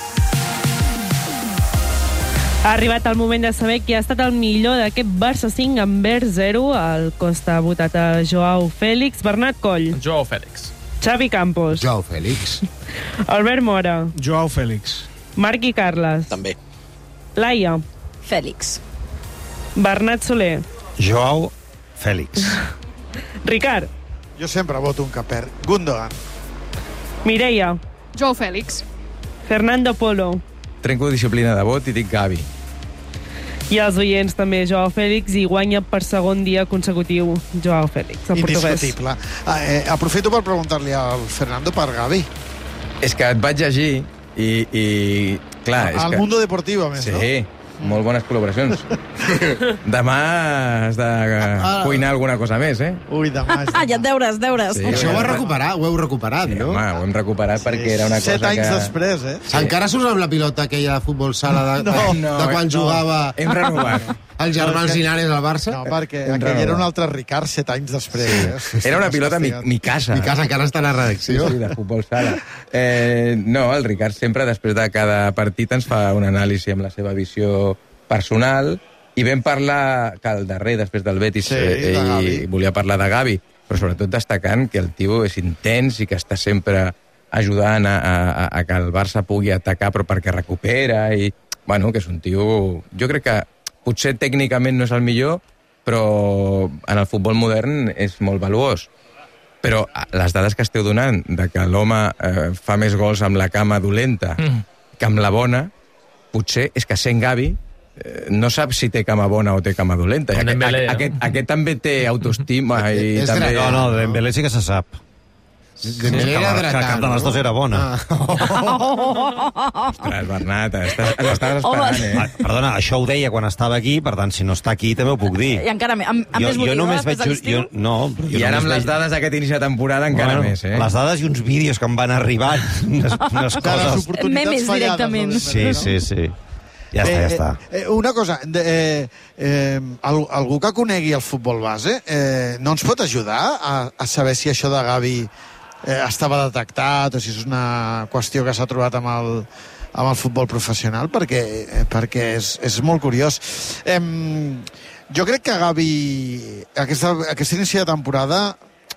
Ha arribat el moment de saber qui ha estat el millor d'aquest Barça cinc Anvers zero. El Costa ha votat a Joao Fèlix. Bernat Coll. Joao Fèlix. Xavi Campos. Joao Fèlix. Albert Mora. Joao Fèlix. Marc i Carles. També. Laia. Fèlix. Bernat Soler. Joao Fèlix. Ricard. Jo sempre voto un que perd. Gundogan. Mireia. Joao Fèlix. Fernando Polo. Trenco disciplina de vot i dic Gavi. I els oients també, Joao Fèlix, i guanya per segon dia consecutiu Joao Fèlix, en portuguès. Indiscutible. Eh, aprofito per preguntar-li al Fernando per Gavi. És que et vaig llegir i... i clar, és Al que... Mundo Deportivo, a més, sí, no? Sí, molt bones col·laboracions. Demà has de cuinar alguna cosa més, eh? Ui, demà és demà. Ah, ja et deures, deures. Sí, això ho has recuperat, ho heu recuperat, sí, no? Home, ho hem recuperat sí, perquè era una cosa que... Set anys després, eh? Sí. Encara s'usa amb la pilota aquella de futbol sala de, no, de, no, de quan no. jugava... Hem renovat. Els germans Linares al Barça? No, perquè aquell era un altre Ricard set anys després. Sí. Eh? Era una pilota mi, mi casa. Mi casa encara està a la redacció. Sí, sí, de futbol sala. Eh, no, el Ricard sempre, després de cada partit, ens fa un anàlisi amb la seva visió personal, i vam parlar, que el darrer, després del Betis, sí, eh, ell volia parlar de Gavi, però sobretot destacant que el tio és intens i que està sempre ajudant a, a, a que el Barça pugui atacar, però perquè recupera, i bueno, que és un tio... Jo crec que potser tècnicament no és el millor, però en el futbol modern és molt valuós. Però les dades que esteu donant de que l'home eh, fa més gols amb la cama dolenta mm. que amb la bona, potser és que sent Gavi eh, no sap si té cama bona o té cama dolenta. Aquest, Dembélé, aquest, aquest, aquest també té autoestima i és també... No, no, Dembélé sí que se sap. Dembélé era dretà, que cap de les dues era bona. Ah. Ostres, Bernat, estàs, estàs esperant, eh? Ah, perdona, això ho deia quan estava aquí, per tant, si no està aquí també ho puc dir. I encara més, amb, amb jo, més motiu, jo només veig... Jo, no, però jo I ara amb veig... les dades d'aquest inici de temporada encara bueno, més, eh? Les dades i uns vídeos que em van arribar, unes, unes coses... Memes directament. Sí, sí, sí. Ja està, ja està. Eh, eh, una cosa, eh, eh, algú que conegui el futbol base eh, no ens pot ajudar a, a saber si això de Gavi eh, estava detectat o si és una qüestió que s'ha trobat amb el, amb el futbol professional, perquè, eh, perquè és, és molt curiós. Eh, jo crec que Gavi, aquesta, aquesta inici de temporada,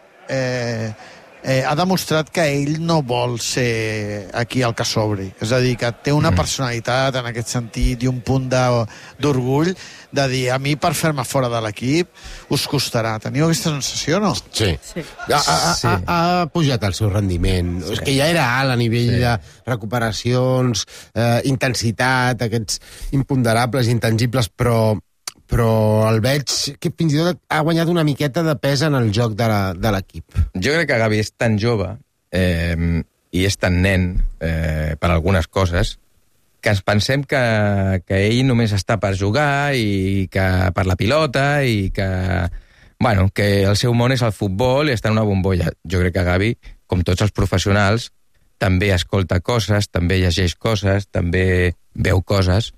eh, eh, ha demostrat que ell no vol ser aquí el que sobri. És a dir, que té una personalitat en aquest sentit i un punt d'orgull de dir, a mi per fer-me fora de l'equip us costarà. Teniu aquesta sensació, no? Sí. sí. Ha, ha, ha, ha pujat el seu rendiment. Sí. És que ja era alt a nivell sí. de recuperacions, eh, intensitat, aquests imponderables, intangibles, però però el veig que fins i tot ha guanyat una miqueta de pes en el joc de l'equip. Jo crec que Gavi és tan jove eh, i és tan nen eh, per algunes coses que ens pensem que, que ell només està per jugar i que per la pilota i que, bueno, que el seu món és el futbol i està en una bombolla. Jo crec que Gavi, com tots els professionals, també escolta coses, també llegeix coses, també veu coses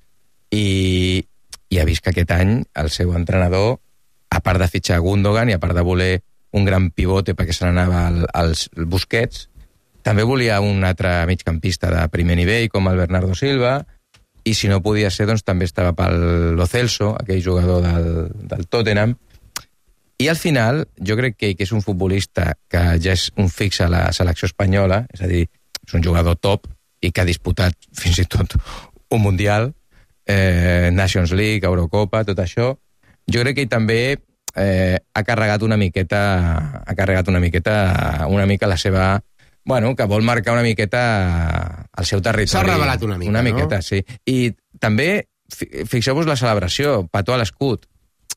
i i ha vist que aquest any el seu entrenador, a part de fitxar Gundogan i a part de voler un gran pivote perquè se n'anava al, als Busquets, també volia un altre migcampista de primer nivell com el Bernardo Silva, i si no podia ser, doncs també estava pel Lo Celso, aquell jugador del, del Tottenham. I al final, jo crec que, que és un futbolista que ja és un fix a la selecció espanyola, és a dir, és un jugador top i que ha disputat fins i tot un Mundial, Eh, Nations League, Eurocopa, tot això. Jo crec que ell també eh, ha carregat una miqueta ha carregat una miqueta una mica la seva... Bueno, que vol marcar una miqueta el seu territori. S'ha revelat una mica, Una miqueta, no? Sí. I també, fixeu-vos la celebració, petó a l'escut.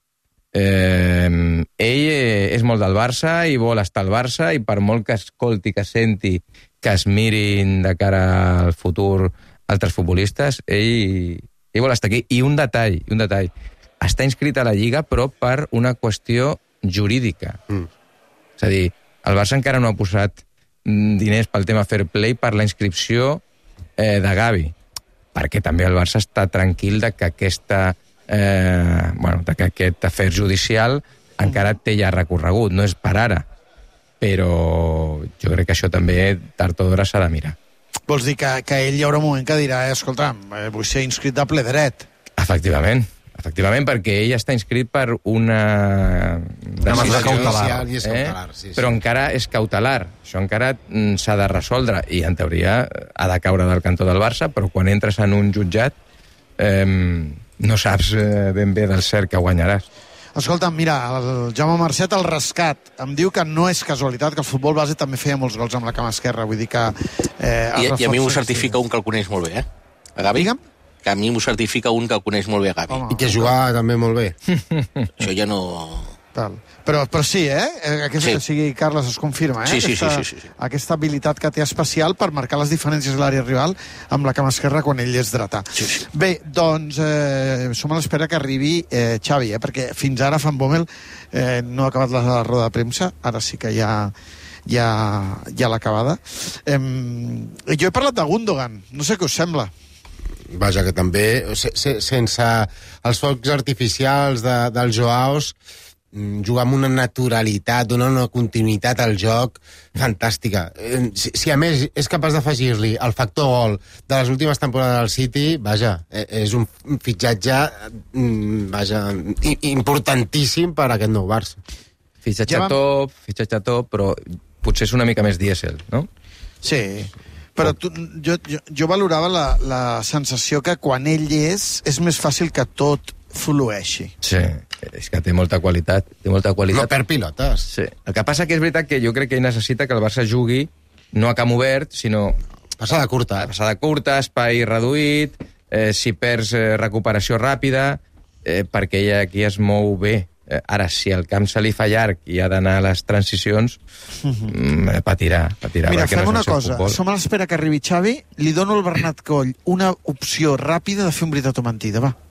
Eh, ell és molt del Barça i vol estar al Barça i per molt que escolti, que senti, que es mirin de cara al futur altres futbolistes, ell... ell vol estar aquí. I un detall, un detall. Està inscrit a la Lliga, però per una qüestió jurídica. Mm. És a dir, el Barça encara no ha posat diners pel tema fair play per la inscripció eh, de Gavi, perquè també el Barça està tranquil de que aquesta eh, bueno, de que aquest afer judicial encara té ja recorregut, no és per ara, però jo crec que això també tard o d'hora s'ha de mirar. Vols dir que, que ell hi haurà un moment que dirà, eh, escolta, vull ser inscrit de ple dret. Efectivament, efectivament, perquè ell està inscrit per una... Una mesura cautelar. Eh? cautelar sí, sí. Però encara és cautelar. Això encara s'ha de resoldre i, en teoria, ha de caure del cantó del Barça, però quan entres en un jutjat eh, no saps ben bé del cert que guanyaràs. Escolta, mira, el Jaume Marcet, el rescat, em diu que no és casualitat, que el futbol base també feia molts gols amb la cama esquerra, vull dir que... Eh, I, I a mi m'ho certifica un que el coneix molt bé, eh? A Gavi? Digue'm? Que a mi m'ho certifica un que el coneix molt bé a Gavi. I que jugava també molt bé. Això ja no... Tal. Però, però sí, eh? Aquest, Sí. O sigui, Carles, es confirma, eh? Sí, sí, aquesta, sí, sí, sí, sí. Aquesta habilitat que té especial per marcar les diferències a l'àrea rival amb la cama esquerra quan ell és dretà. Sí, sí. Bé, doncs, eh, som a l'espera que arribi eh, Xavi, eh? Perquè fins ara Van Bommel eh, no ha acabat la roda de premsa, ara sí que ja ja, ja l'ha acabada. Eh, jo he parlat de Gundogan, no sé què us sembla. Vaja, que també, se, se, sense els focs artificials de, dels Joaos, jugar amb una naturalitat, donar una continuïtat al joc fantàstica. Si, si a més és capaç d'afegir-li el factor gol de les últimes temporades del City, vaja, és un fitxatge vaja, importantíssim per a aquest nou Barça. Fitxatge Ja vam- top, fitxatge top, però potser és una mica més dièsel, no? Sí, però tu, jo, jo, jo valorava la, la sensació que quan ell és, és més fàcil que tot flueixi. Sí, és que té molta qualitat. Té molta qualitat. No perd pilotes. Sí. El que passa que és veritat que jo crec que ell necessita que el Barça jugui no a camp obert, sinó... Passada curta. Passada curta, espai reduït, eh, si perds eh, recuperació ràpida, eh, perquè ella aquí es mou bé. Eh, ara, si el camp se li fa llarg i ha d'anar a les transicions, mm, patirà, patirà. Mira, perquè fem no és una el seu cosa. futbol. Som a l'espera que arribi Xavi. Li dono al Bernat Coll una opció ràpida de fer un veritat o mentida, va.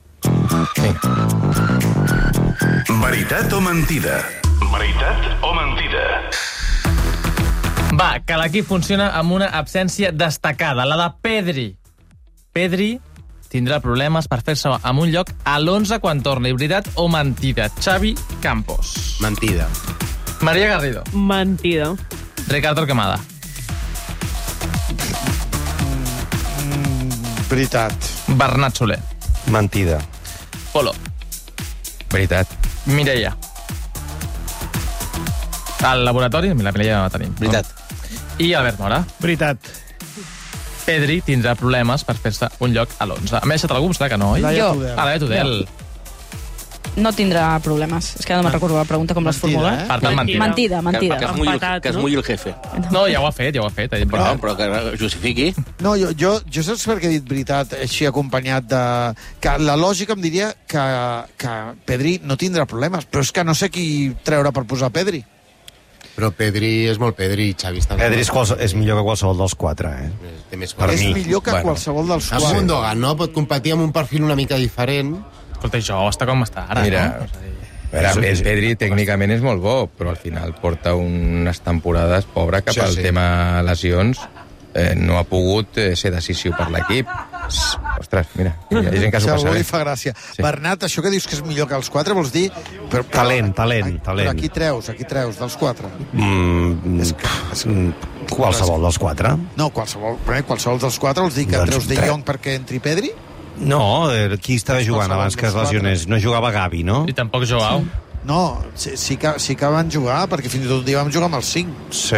Veritat o mentida? Veritat o mentida? Va, que l'equip funciona amb una absència destacada, la de Pedri. Pedri tindrà problemes per fer-se amb un lloc a l'onze quan torni. Veritat o mentida? Xavi Campos. Mentida. Maria Garrido. Mentida. Ricardo Torquemada. Veritat. Bernat Soler. Mentida. Polo. Veritat. Mireia. Al laboratori, la Mireia ja la tenim. Veritat. I Albert Mora. Veritat. Pedri tindrà problemes per fer-se un lloc a l'onze. M'ha deixat algú, està que no, oi? Laia Jo. Tudel. Ah, Laia Tudel. No tindrà problemes. És que no me'n recordo la pregunta com les Mentida, formula. eh? Per tant, mentida. Mentida, mentida. Que, que, es mulli, Empatat, que es no? mulli el jefe. No, ja ho ha fet, ja ho ha fet. Ha dit, Però, però... però que justifiqui. No, jo, jo, jo saps per què he dit veritat així acompanyat de... Que la lògica em diria que, que Pedri no tindrà problemes, però és que no sé qui treure per posar Pedri. Però Pedri és molt Pedri i Xavi està... Pedri és, quals, és millor que qualsevol dels quatre, eh? Té més Per és mi. millor que Bueno. qualsevol dels Amb quatre. Gundogan, no? Pot competir amb un perfil una mica diferent. Escolta, això està com està ara, Mira, no? a veure, el Pedri tècnicament és molt bo, però al final porta unes temporades pobra cap Sí, al sí. tema lesions. Eh, no ha pogut eh, ser decisiu per l'equip. S- Ostres, mira, hi ha gent que Si s'ho a passa algú bé. li fa gràcia. Sí. Bernat, això que dius que és millor que els quatre, vols dir... Però, però, Talent, talent, Ai, talent. Però aquí treus, aquí treus, dels quatre. Mm, És que- és que- mm, qualsevol dels quatre. No, qualsevol, eh, qualsevol dels quatre vols dir que Doncs treus de tre- Jong perquè entri Pedri? No, eh, qui estava jugant qualsevol abans que es dels quatre. lesionés? No jugava Gavi, no? I tampoc Joao. No, sí, sí, que, sí que van jugar, perquè fins i tot un dia vam jugar amb els cinc. Sí.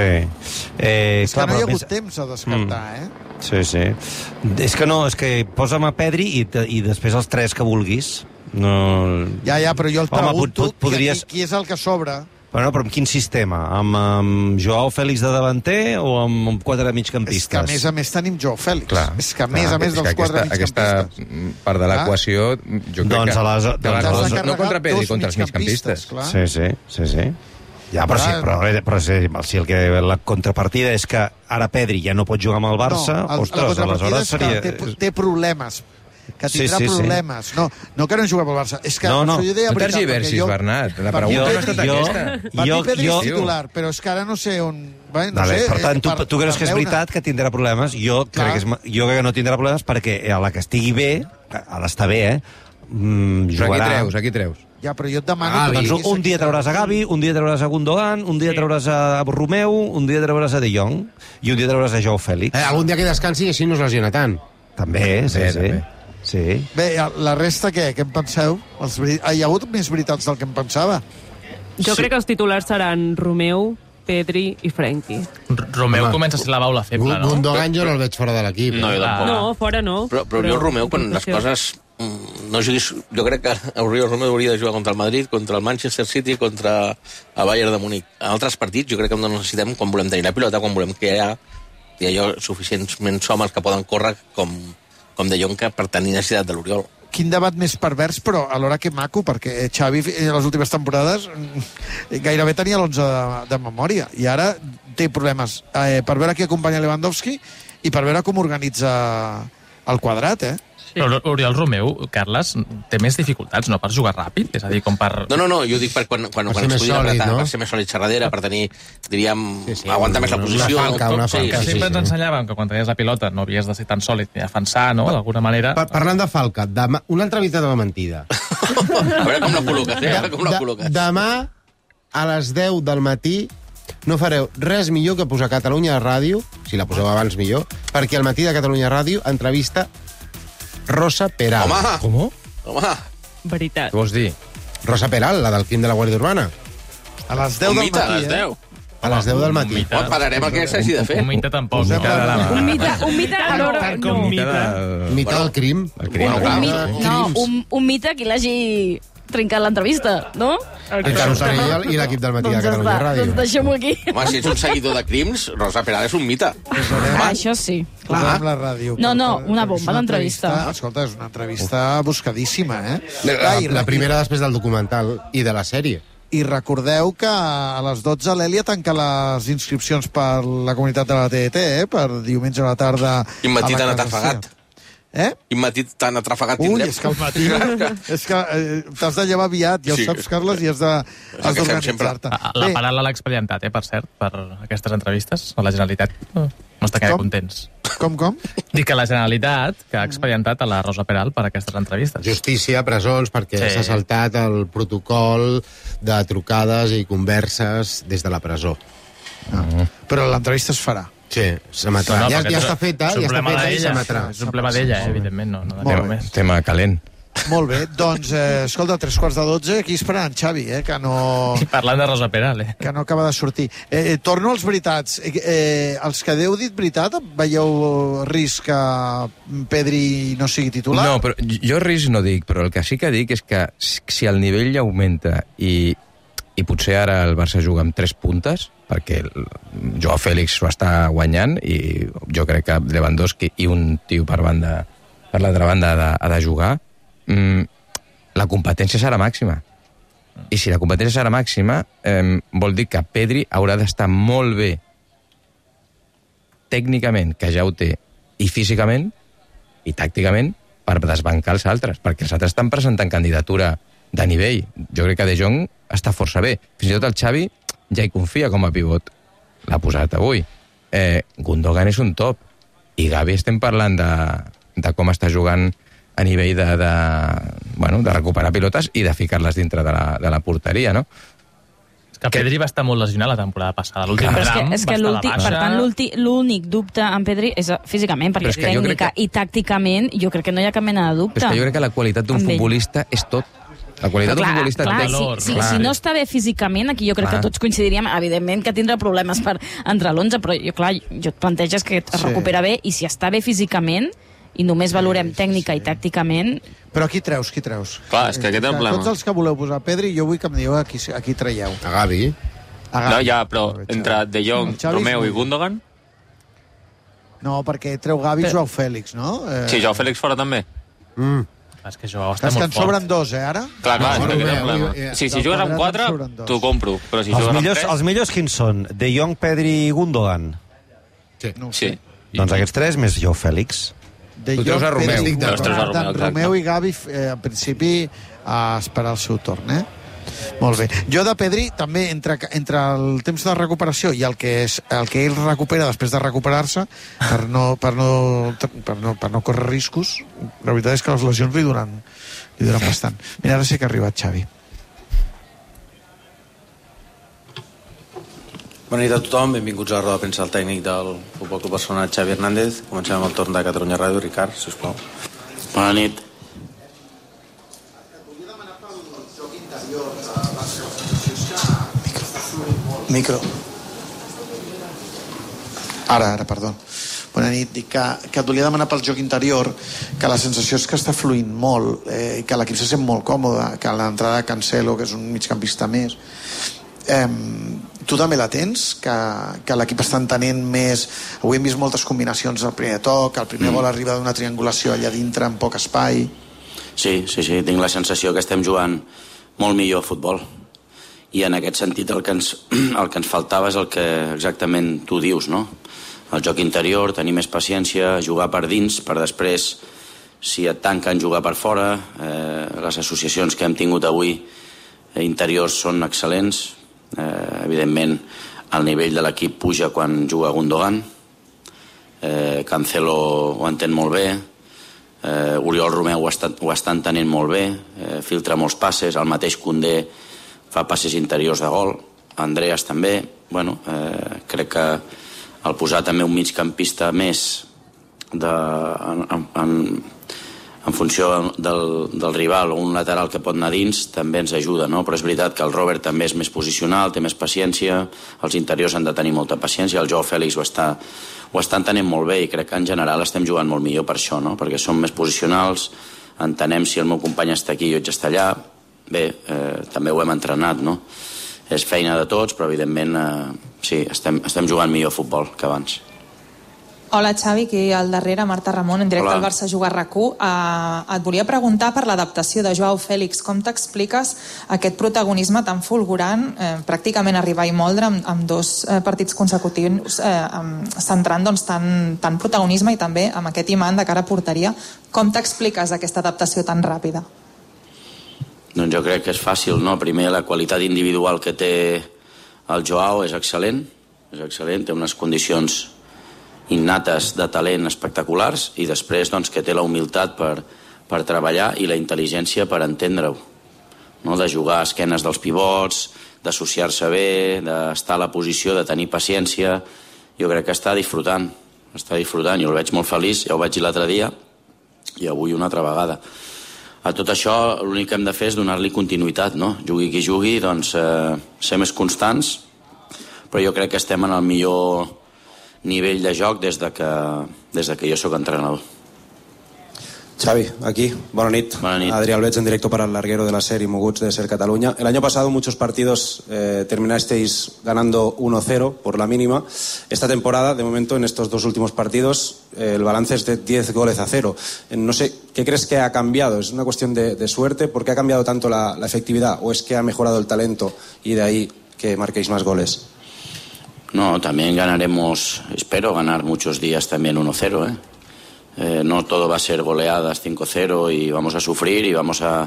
Eh, És que no hi ha però hagut més- temps a descartar, eh? Sí, sí. És que no, és que posa'm a Pedri i, te- i després els tres que vulguis. No... Ja, ja, però jo el Home, pregunto pot- pot- podries- qui, qui és el que sobra. Bueno, però amb quin sistema? Amb, amb Joao Fèlix de davanter o amb, amb quatre És que migcampistes? a més a més tenim Joao Fèlix. Clar, és que a més clar, a més és que dels quatre aquesta, aquesta migcampistes. part de Clar. l'equació, jo crec Doncs que... a les- de doncs les has de dues, carregar no contra Pedri, dos contra els migcampistes. clar. Sí, sí, sí, sí. Ja, però, sí, però, però sí, si el que, la contrapartida és que ara Pedri ja no pot jugar amb el Barça, no, el, ostres, la contrapartida aleshores és que seria... té, té problemes. Que Sí, tindrà sí, sí. problemes. No, no que no juga pel Barça. És que No, no. això jo deia No veritat, tergiversis, perquè jo- Bernat. La per pregunta mi no ha Pedri- estat jo- aquesta. Per Jo- mi Pedri jo- és titular, però és que ara no sé on... Bé, no Vale, sé, per tant, eh, tu, per- tu creus per que és veure. veritat que tindrà problemes? Jo Clar. crec que, és, ma- jo crec que no tindrà problemes perquè a la que estigui bé, ha d'estar bé, eh? Mm, Però aquí jugarà... treus, aquí treus. Ja, però jo et demano... Ah, que doncs diguis un dia aquí- trauràs a Gavi, un dia trauràs a Gundogan, un dia trauràs a Romeu, un dia trauràs a De Jong i un dia trauràs a Joao Fèlix. Eh, algun dia que descansi i així no es lesiona tant. També, sí, També, sí. també. Sí. Bé, la resta què? Què en penseu? Els, veri- hi ha hagut més veritats del que em pensava. Jo Sí. crec que els titulars seran Romeu, Pedri i Frenkie. R- Romeu Home. comença a ser la baula feble, no? Gundogan jo no el veig fora de l'equip. No, eh? jo tampoc. No, fora no. Però, però, però jo, Romeu, quan no les sé. coses mm, no juguis... Jo crec que Oriol Romeu hauria de jugar contra el Madrid, contra el Manchester City, contra el Bayern de Múnich. En altres partits jo crec que no necessitem quan volem tenir la pilota, quan volem crear, i allò suficientment homes que poden córrer com, com de Jong per tenir necessitat de l'Oriol. Quin debat més pervers, però alhora que maco, perquè Xavi en les últimes temporades gairebé tenia l'onze de, de memòria, i ara té problemes eh, per veure qui acompanya Lewandowski i per veure com organitza el quadrat, eh? Però l'Oriol Romeu, Carles, té més dificultats, no?, per jugar ràpid? És a dir, com per... No, no, no, jo dic per quan, quan, quan es podia apretar, no? Per ser més sòlid xerradera, per tenir, diríem, sí, sí, aguantar més la posició. Una falca, una falca. Sí, sí, sempre ens ensenyàvem que quan tenies la pilota no havies de ser tan sòlid ni defensar, no?, d'alguna manera... Pa Parlant de falca, demà, una altra veritat o mentida. A veure com la col·loques, eh? A veure com la col·loques. Demà, a les deu del matí, no fareu res millor que posar Catalunya Ràdio, si la poseu abans millor, perquè al matí de Catalunya Ràdio entrevista Rosa Peral. Home! Com? Home! Veritat. Què vols dir? Rosa Peral, la del crim de la Guàrdia Urbana. A les deu del matí, a les deu. A les deu del matí. Oh, pararem el que s'hagi de fer. Un mite tampoc. Un mite, un mite alhora... Com mite. Mite del crim. El crim. Un mite, no, un, un mite qui l'hagi trincat l'entrevista, no? El Carlos Arell i l'equip del matí de Catalunya Ràdio. Doncs deixem-ho aquí. Home, si ets un seguidor de crims, Rosa Peral és un mite. Ah, això sí. Posarem la ràdio. No, no, una bomba d'entrevista. Escolta, és una entrevista buscadíssima, eh? La, la primera després del documental i de la sèrie. I recordeu que a les dotze l'Èlia tanca les inscripcions per la comunitat de la T E T, eh? Per diumenge a la tarda... Quin matí tan atrafegat. Eh? Quin matí tan atrafegat Ui, tindrem. és que el matí... és que eh, t'has de llevar aviat, ja ho Sí. saps, Carles, i has de- has d'organitzar-te. La Paral·la l'ha expedientat, eh, per cert, per aquestes entrevistes a la Generalitat. No, no està gaire Com? contents. Com, com? Dic que la Generalitat que ha expedientat a la Rosa Peral per aquestes entrevistes. Justícia, presons, perquè Sí. s'ha saltat el protocol de trucades i converses des de la presó. Ah. Però l'entrevista es farà. Sí, s'emetrà. No, no, ja, perquè ja és- està feta, és un ja està problema feta i d'ella. s'emetrà. És un problema d'ella, eh, evidentment, no, no de Molt ningú bé. més. Tema calent. Molt bé, doncs, eh, escolta, tres quarts de dotze, aquí esperant en Xavi, eh, que no... Parlant de Rosa Peral, eh? que no acaba de sortir. Eh, eh, torno als veritats. Eh, eh, els que heu dit veritat, veieu risc que Pedri no sigui titular? No, però jo risc no dic, però el que sí que dic és que si el nivell augmenta i, i potser ara el Barça juga amb tres puntes, perquè el Joao Fèlix ho està guanyant i jo crec que Lewandowski i un tio per banda per l'altra banda ha de, ha de jugar, mm, la competència serà màxima. I si la competència serà màxima, eh, vol dir que Pedri haurà d'estar molt bé tècnicament, que ja ho té, i físicament, i tàcticament, per desbancar els altres, perquè els altres estan presentant candidatura de nivell. Jo crec que De Jong està força bé. Fins i tot el Xavi ja hi confia com a pivot. L'ha posat avui. Eh, Gundogan és un top. I Gavi estem parlant de, de com està jugant a nivell de, de, bueno, de recuperar pilotes i de ficar-les dintre de la, de la porteria, no? És que Pedri va estar molt lesionat la temporada passada. L'últim Però és que, tram és que va estar a la l'últim- baixa. per tant, l'últim- l'únic dubte en Pedri és eh, físicament, perquè Però és és que jo crec tècnica que- i tàcticament jo crec que no hi ha cap mena de dubte. Però és que jo crec que la qualitat d'un Amb ell. futbolista és tot. La qualitat d'un Clar, futbolista clar, té si, valor. si, clar. si no està bé físicament, aquí jo crec Clar. que tots coincidiríem, evidentment que tindrà problemes per entrar a l'onze, però jo, clar, jo et planteges que es Sí. recupera bé, i si està bé físicament, i només valorem tècnica i tàcticament... Però qui treus, qui treus? Clar, és que aquest és el problema. Tots els que voleu posar Pedri, jo vull que em dieu a qui, a qui traieu. A Gavi. A Gavi. No, ja, però entre De Jong, El Xavi és Romeu i molt- Gundogan... No, perquè treu Gavi i Joao Fèlix, no? Eh, Sí, Joao Fèlix fora també. Mm. És que Joao està És que molt en fort. sobren dos, eh, ara? Clar, clar, No, és que aquest és el Romeu, problema. i- i- Sí, si del jugues amb quadrat quatre, en sobren dos. t'ho compro, però si Els jugues amb millors, tres... els millors quins són? De Jong, Pedri i Gundogan? Sí. No ho Sí. sé. Doncs aquests tres més Joao Fèlix. De Tu treus a Jong, Romeu. Pedri, Però els treus a Romeu, Dan, exacte. Romeu i Gavi, eh, en principi, a esperar el seu torn, eh? Molt bé. Jo de Pedri, també, entre, entre el temps de recuperació i el que, és, el que ell recupera després de recuperar-se, per no, per, no, per, no, per no córrer riscos, la veritat és que les lesions li duren, li duren bastant. Mira, ara sí que ha arribat Xavi. Bona nit a tothom, benvinguts a la roda de premsa del tècnic del Futbol Club Barcelona, Xavi Hernández. Comencem amb el torn de Catalunya Ràdio. Ricard, sisplau. Bona nit. Micro. Ara, ara, perdó. Bueno, Bona nit. Dic que, que et volia demanar pel joc interior, que la sensació és que està fluint molt, eh, que l'equip se sent molt còmode, que l'entrada de Cancelo, que és un migcampista més, eh, tu també la tens? Que, que l'equip està entenent més... Avui hem vist moltes combinacions al primer toc, el primer mm. gol arriba d'una triangulació allà dintre en poc espai. Sí, sí, sí, tinc la sensació que estem jugant molt millor a futbol. I en aquest sentit el que ens, el que ens faltava és el que exactament tu dius, no? El joc interior, tenir més paciència, jugar per dins, per després, si et tanquen, jugar per fora. Eh, les associacions que hem tingut avui eh, interiors són excel·lents. Eh, evidentment, el nivell de l'equip puja quan juga Gundogan. Eh, Cancelo ho entén molt bé. Eh, Oriol Romeu ho està, ho està entenent molt bé. Eh, filtra molts passes. El mateix Koundé fa passes interiors de gol, Andreas també. Bueno, eh, crec que el posar també un migcampista més de, en, en, en funció del, del rival o un lateral que pot anar dins també ens ajuda, no? Però és veritat que el Robert també és més posicional, té més paciència, els interiors han de tenir molta paciència, el Joao Fèlix ho està, ho està entenent molt bé i crec que en general estem jugant molt millor per això, no? Perquè som més posicionals, entenem si el meu company està aquí i jo haig d'estar allà. Bé, eh, també ho hem entrenat, no? És feina de tots, però evidentment eh, sí, estem, estem jugant millor a futbol que abans. Hola Xavi, aquí al darrere, Marta Ramon, en directe Hola. al Barça Juga RAC u. Uh, et volia preguntar per l'adaptació de Joao Fèlix. Com t'expliques aquest protagonisme tan fulgurant, eh, pràcticament arribar i moldre amb, amb dos eh, partits consecutius, eh, amb, centrant doncs, tant, tant protagonisme i també amb aquest imant de cara a porteria. Com t'expliques aquesta adaptació tan ràpida? Doncs jo crec que és fàcil, no? Primer, la qualitat individual que té el Joao és excel·lent, és excel·lent, té unes condicions innates de talent espectaculars i després doncs, que té la humilitat per, per treballar i la intel·ligència per entendre-ho, no? De jugar a esquenes dels pivots, d'associar-se bé, d'estar a la posició, de tenir paciència. Jo crec que està disfrutant, està disfrutant, jo el veig molt feliç, ja ho vaig dir l'altre dia i avui una altra vegada. A tot això l'únic que hem de fer és donar-li continuïtat, no? Jugui qui jugui, doncs eh, ser més constants, però jo crec que estem en el millor nivell de joc des de que, des de que jo sóc entrenador. Xavi, aquí, buena nit. Buena nit. Adrián Albets, en directo para el larguero de la serie Moguts de Ser Cataluña. El año pasado muchos partidos eh, terminasteis ganando uno cero por la mínima. Esta temporada, de momento, en estos dos últimos partidos, eh, el balance es de diez goles a cero. Eh, no sé, ¿qué crees que ha cambiado? ¿Es una cuestión de, de suerte? ¿Por qué ha cambiado tanto la, la efectividad? ¿O es que ha mejorado el talento y de ahí que marquéis más goles? No, también ganaremos, espero ganar muchos días también uno cero, ¿eh? Eh, no todo va a ser goleadas cinco cero y vamos a sufrir y vamos a,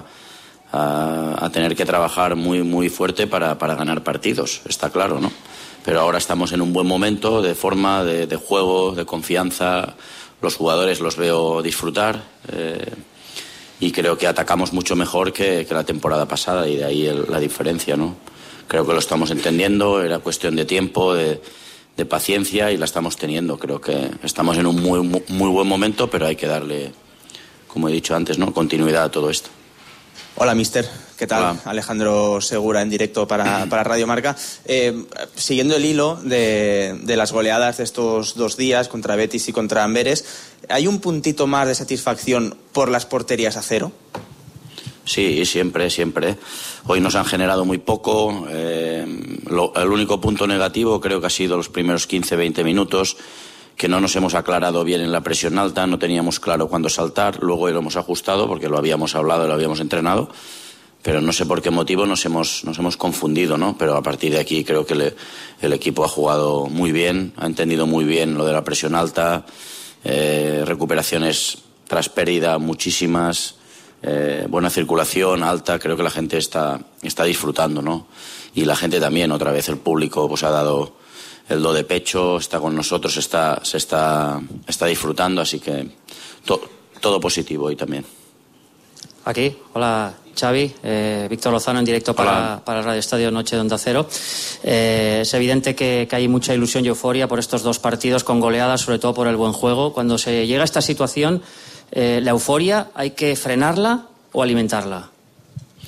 a, a tener que trabajar muy, muy fuerte para, para ganar partidos, está claro, ¿no? Pero ahora estamos en un buen momento de forma, de, de juego, de confianza. Los jugadores los veo disfrutar eh, y creo que atacamos mucho mejor que, que la temporada pasada y de ahí el, la diferencia, ¿no? Creo que lo estamos entendiendo, era cuestión de tiempo, de... de paciencia y la estamos teniendo. Creo que estamos en un muy, muy, muy buen momento, pero hay que darle, como he dicho antes, ¿no? Continuidad a todo esto. Hola, mister. ¿Qué tal? Hola. Alejandro Segura, en directo para, para Radio Marca. Eh, siguiendo el hilo de, de las goleadas de estos dos días contra Betis y contra Amberes, ¿hay un puntito más de satisfacción por las porterías a cero? Sí, siempre, siempre. Hoy nos han generado muy poco. Eh, lo, el único punto negativo creo que ha sido los primeros quince veinte minutos, que no nos hemos aclarado bien en la presión alta, no teníamos claro cuándo saltar. Luego lo hemos ajustado porque lo habíamos hablado y lo habíamos entrenado, pero no sé por qué motivo nos hemos, nos hemos confundido, ¿no? Pero a partir de aquí creo que le, el equipo ha jugado muy bien, ha entendido muy bien lo de la presión alta, eh, recuperaciones tras pérdida muchísimas. Eh, buena circulación, alta, creo que la gente está, está disfrutando, ¿no? Y la gente también, otra vez el público pues ha dado el do de pecho, está con nosotros, está, se está, está disfrutando, así que to, todo positivo hoy también. Aquí, hola Xavi, eh, Víctor Lozano en directo para, para Radio Estadio Noche de Onda Cero. Eh, es evidente que, que hay mucha ilusión y euforia por estos dos partidos con goleadas, sobre todo por el buen juego. Cuando se llega a esta situación, eh, ¿la euforia hay que frenarla o alimentarla?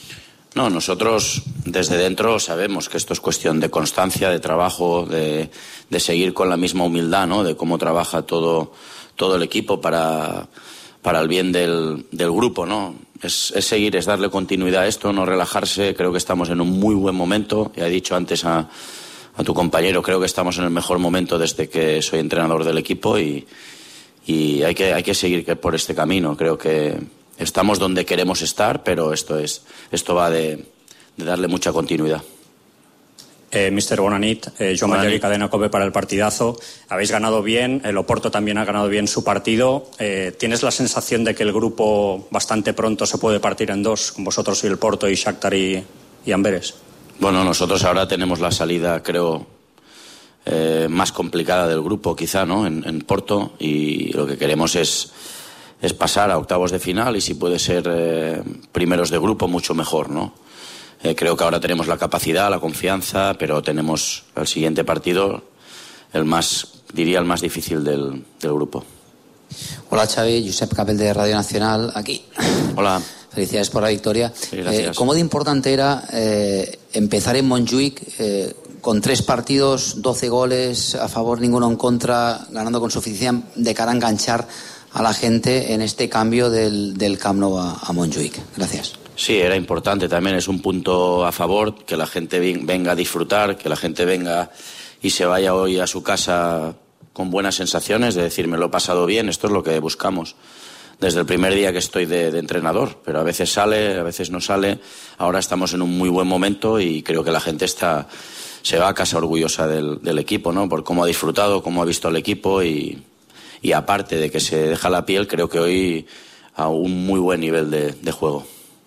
No, nosotros desde dentro sabemos que esto es cuestión de constancia, de trabajo, de, de seguir con la misma humildad, ¿no? De cómo trabaja todo, todo el equipo para, para el bien del, del grupo, ¿no? Es, es seguir, es darle continuidad a esto, no relajarse. Creo que estamos en un muy buen momento. Ya he dicho antes a, a tu compañero, creo que estamos en el mejor momento desde que soy entrenador del equipo y, y hay que, hay que seguir por este camino. Creo que estamos donde queremos estar, pero esto es esto va de, de darle mucha continuidad. Eh, mister Bonanit, eh, Joan Mayer, Cadena COPE para el partidazo. Habéis ganado bien, el Oporto también ha ganado bien su partido. Eh, ¿Tienes la sensación de que el grupo bastante pronto se puede partir en dos, con vosotros y el Porto y Shakhtar y, y Amberes? Bueno, nosotros ahora tenemos la salida, creo, eh, más complicada del grupo, quizá, ¿no? En, en Porto, y lo que queremos es es pasar a octavos de final y si puede ser eh, primeros de grupo, mucho mejor, ¿no? Eh, creo que ahora tenemos la capacidad, la confianza, pero tenemos el siguiente partido, el más, diría el más difícil del, del grupo. Hola Xavi, Josep Capel de Radio Nacional, aquí. Hola. Felicidades por la victoria. Sí, gracias. Eh, ¿Cómo de importante era eh, empezar en Montjuic eh, con tres partidos, doce goles a favor, ninguno en contra, ganando con suficiencia de cara a enganchar a la gente en este cambio del, del Camp Nou a, a Montjuic? Gracias. Sí, era importante también, es un punto a favor, que la gente venga a disfrutar, que la gente venga y se vaya hoy a su casa con buenas sensaciones, de decir, me lo he pasado bien, esto es lo que buscamos desde el primer día que estoy de, de entrenador, pero a veces sale, a veces no sale. Ahora estamos en un muy buen momento y creo que la gente está se va a casa orgullosa del, del equipo, ¿no? Por cómo ha disfrutado, cómo ha visto al equipo y... y aparte de que se deja la piel, creo que hoy a un muy buen nivel de, de juego.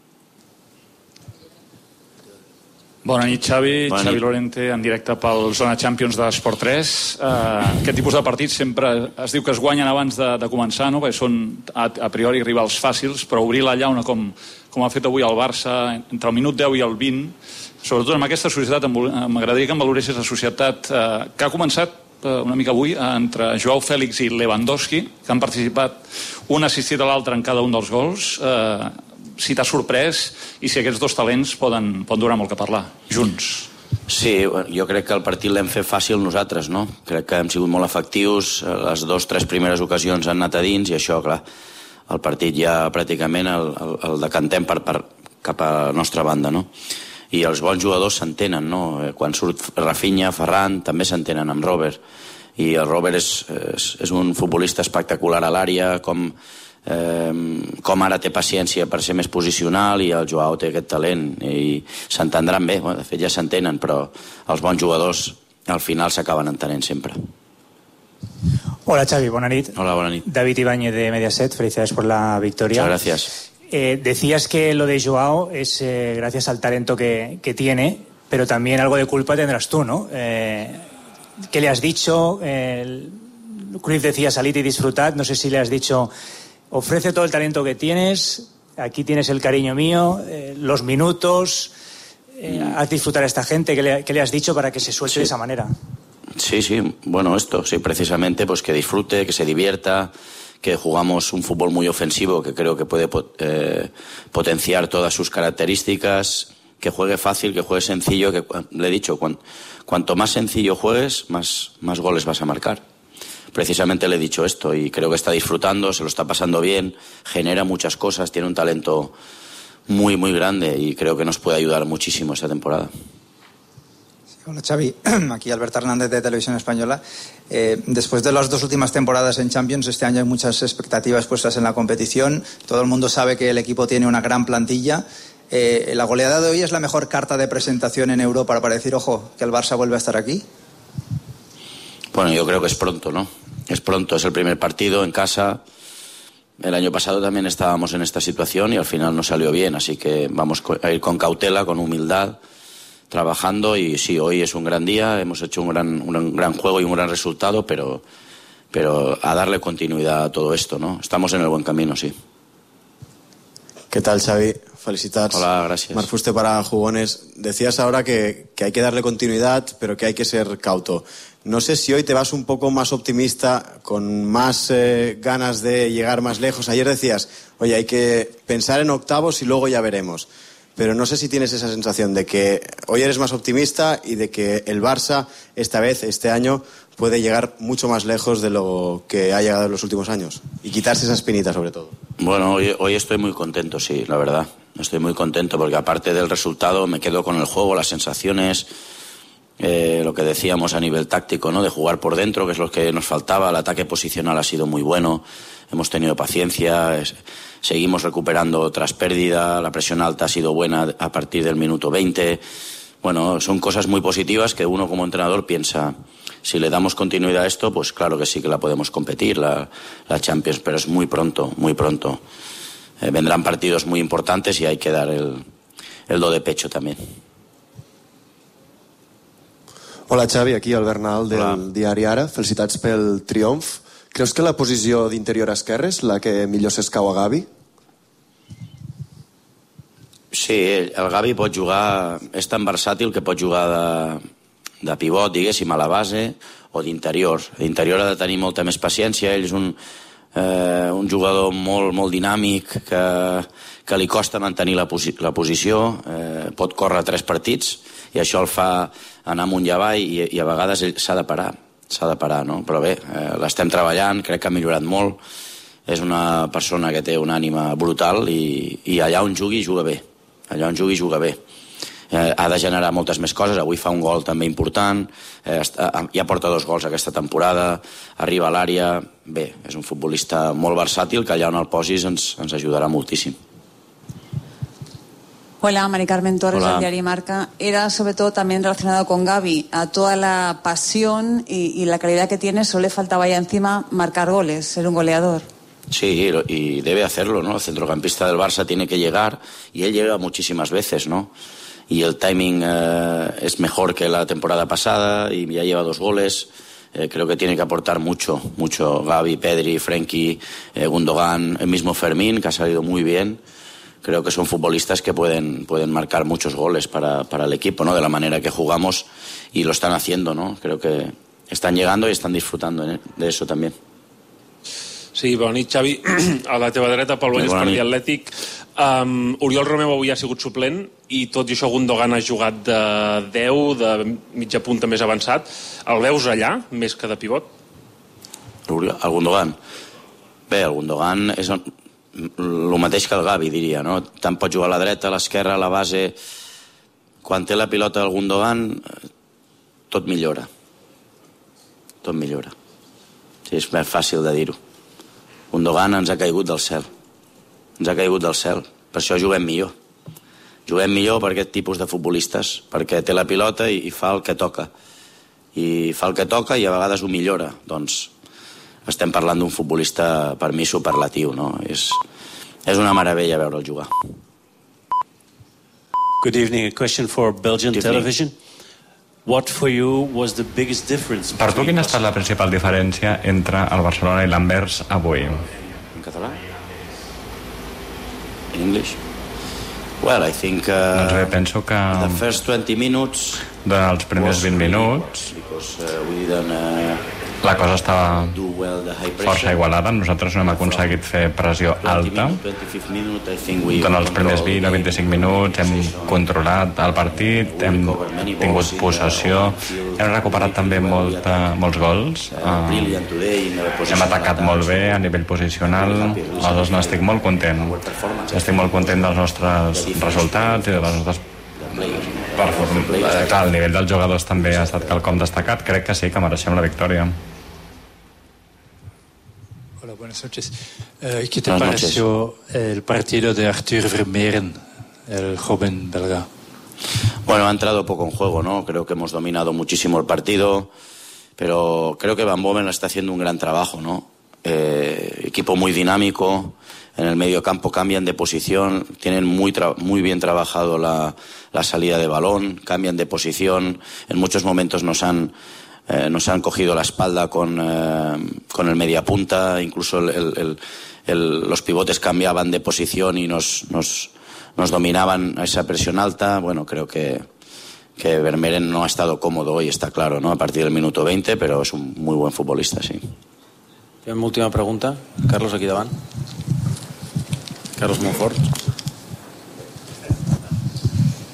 Bona nit, Xavi. Bona Xavi nit. Lorente, en directe pel Zona Champions d'Esport tres. Uh, aquest tipus de partits sempre es diu que es guanyen abans de, de començar, no? Perquè són a, a priori rivals fàcils, però obrir la llauna com, com ha fet avui el Barça entre el minut deu i el vint, sobretot amb aquesta societat, m'agradaria que em valoressis la societat uh, que ha començat una mica avui entre Joao Félix i Lewandowski, que han participat un assistit a l'altre en cada un dels gols. Eh, si t'ha sorprès i si aquests dos talents poden, poden donar molt que parlar, junts. Sí, jo crec que el partit l'hem fet fàcil nosaltres, no? Crec que hem sigut molt efectius, les dues, tres primeres ocasions han anat a dins i això, clar, el partit ja pràcticament el, el, el decantem per, per, cap a la nostra banda, no? I els bons jugadors s'entenen, no? Quan surt Rafinha, Ferran, també s'entenen amb Robert. I el Robert és, és, és un futbolista espectacular a l'àrea, com, eh, com ara té paciència per ser més posicional, i el Joao té aquest talent. I s'entendran bé, bueno, de fet ja s'entenen, però els bons jugadors al final s'acaben entenent sempre. Hola Xavi, bona nit. Hola, bona nit. David Ibáñez de Mediaset, felicidades por la victoria. Muchas gracias. Eh, decías que lo de Joao es eh, gracias al talento que, que tiene, pero también algo de culpa tendrás tú, ¿no? Eh, ¿Qué le has dicho? Eh, Cruyff decía salid y disfrutad, no sé si le has dicho ofrece todo el talento que tienes, aquí tienes el cariño mío, eh, los minutos, eh, haz disfrutar a esta gente, ¿qué le, qué le has dicho para que se suelte Sí. de esa manera? Sí, sí, bueno, esto, sí, precisamente, pues que disfrute, que se divierta, que jugamos un fútbol muy ofensivo que creo que puede eh, potenciar todas sus características, que juegue fácil, que juegue sencillo, que le he dicho, cuan, cuanto más sencillo juegues, más, más goles vas a marcar. Precisamente le he dicho esto y creo que está disfrutando, se lo está pasando bien, genera muchas cosas, tiene un talento muy, muy grande y creo que nos puede ayudar muchísimo esta temporada. Hola Xavi, aquí Alberto Hernández de Televisión Española. Eh, después de las dos últimas temporadas en Champions, este año hay muchas expectativas puestas en la competición. Todo el mundo sabe que el equipo tiene una gran plantilla. Eh, ¿La goleada de hoy es la mejor carta de presentación en Europa para decir, ojo, que el Barça vuelve a estar aquí? Bueno, yo creo que es pronto, ¿no? Es pronto, es el primer partido en casa. El año pasado también estábamos en esta situación y al final no salió bien, así que vamos a ir con cautela, con humildad, trabajando, y sí, hoy es un gran día, hemos hecho un gran, un gran juego y un gran resultado, pero, pero a darle continuidad a todo esto, ¿no? Estamos en el buen camino, sí. ¿Qué tal, Xavi? Felicitats. Hola, gracias. Marc Fuster para Jugones. Decías ahora que, que hay que darle continuidad, pero que hay que ser cauto. No sé si hoy te vas un poco más optimista, con más eh, ganas de llegar más lejos. Ayer decías, oye, hay que pensar en octavos y luego ya veremos. pero no sé si tienes esa sensación de que hoy eres más optimista y de que el Barça esta vez, este año, puede llegar mucho más lejos de lo que ha llegado en los últimos años y quitarse esa espinita sobre todo. Bueno, hoy, hoy estoy muy contento, sí, la verdad. Estoy muy contento porque aparte del resultado me quedo con el juego, las sensaciones, eh, lo que decíamos a nivel táctico, ¿no? De jugar por dentro, que es lo que nos faltaba. El ataque posicional ha sido muy bueno, hemos tenido paciencia, es, seguimos recuperando tras pérdida, la presión alta ha sido buena a partir del minuto veinte. Bueno, son cosas muy positivas que uno como entrenador piensa, si le damos continuidad a esto, pues claro que sí que la podemos competir, la, la Champions, pero es muy pronto, muy pronto. Eh, vendrán partidos muy importantes y hay que dar el, el do de pecho también. Hola Xavi, aquí Albert Nal del Hola. diari Ara. Felicitats pel triomf. Creus que la posició d'interior esquerre és la que millor s'escau a Gavi? Sí, el Gavi pot jugar, és tan versàtil que pot jugar de, de pivot, diguéssim, a la base o d'interior. D'interior ha de tenir molta més paciència, ell és un, eh, un jugador molt, molt dinàmic que, que li costa mantenir la, posi la posició, eh, pot córrer tres partits i això el fa anar amunt i avall i, i a vegades s'ha de parar, s'ha de parar, no? Però bé, eh, l'estem treballant, crec que ha millorat molt, és una persona que té una ànima brutal i, i allà on jugui, juga bé, allà on jugui, juga bé. Eh, ha de generar moltes més coses, avui fa un gol també important, eh, està, ja porta dos gols aquesta temporada, arriba a l'àrea, bé, és un futbolista molt versàtil que allà on el posis ens, ens ajudarà moltíssim. Hola, Mari Carmen Torres Hola. del diario Marca. Era sobre todo también relacionado con Gavi, a toda la pasión y, y la calidad que tiene, solo le faltaba ya encima marcar goles, ser un goleador. Sí, y debe hacerlo, ¿no? El centrocampista del Barça tiene que llegar y él llega muchísimas veces, ¿no? Y el timing eh, es mejor que la temporada pasada y ya lleva dos goles. Eh, creo que tiene que aportar mucho, mucho Gavi, Pedri, Frenkie, eh, Gundogan, el mismo Fermín, que ha salido muy bien. Creo que son futbolistas que pueden, pueden marcar muchos goles para, para el equipo, ¿no? De la manera que jugamos y lo están haciendo, ¿no? Creo que están llegando y están disfrutando de eso también. Sí, bona nit, Xavi. A la teva dreta, Pol Bones, per Atlètic. Um, Oriol Romeu avui ha sigut suplent i tot i això Gundogan ha jugat de deu, de mitja punta més avançat. El veus allà, més que de pivot? El Gundogan? Bé, el Gundogan és el mateix que el Gavi, diria, no? Tant pot jugar a la dreta, a l'esquerra, a la base. Quan té la pilota el Gundogan, tot millora. Tot millora. Sí, és més fàcil de dir-ho. Gundogan ens ha caigut del cel. Ens ha caigut del cel. Per això juguem millor. Juguem millor per aquest tipus de futbolistes, perquè té la pilota i, i fa el que toca. I fa el que toca i a vegades ho millora. Doncs estem parlant d'un futbolista, per mi, superlatiu, no? És, és una meravella veure'l jugar. Good evening. A question for Belgian television. What for you was the biggest difference? Per tu, quina ha estat la principal diferència entre el Barcelona i l'Anvers avui? En català? In English? Well, I think... Uh, doncs bé, penso que... The first twenty minutes... Dels primers vint minuts... Because uh, we didn't... Uh, la cosa estava força igualada. Nosaltres no hem aconseguit fer pressió alta. Durant els primers vint o vint-i-cinc minuts hem controlat el partit, hem tingut possessió, hem recuperat també molta, molts gols, uh, hem atacat molt bé a nivell posicional. Aleshores n'estic molt content. Estic molt content dels nostres resultats i de les nostres... Per, clar, el nivell dels jugadors també ha estat quelcom destacat. Crec que sí, que mereixem la victòria. Hola, buenas noches. Uh, ¿Qué te pareció el partido de Arthur Vermeeren, el joven belga? Bueno, ha entrado poco en juego, ¿no? Creo que hemos dominado muchísimo el partido, pero creo que Van Bommel está haciendo un gran trabajo, ¿no? Eh, equipo muy dinámico, en el medio campo cambian de posición, tienen muy, muy bien trabajado la, la salida de balón, cambian de posición, en muchos momentos nos han... Eh, nos han cogido la espalda con, eh, con el mediapunta, incluso el, el, el, el, los pivotes cambiaban de posición y nos, nos, nos dominaban a esa presión alta. Bueno, creo que, que Vermeeren no ha estado cómodo hoy, está claro, ¿no? A partir del minuto veinte, pero es un muy buen futbolista, sí. Fem última pregunta. Carlos, aquí davant. Carlos Monfort.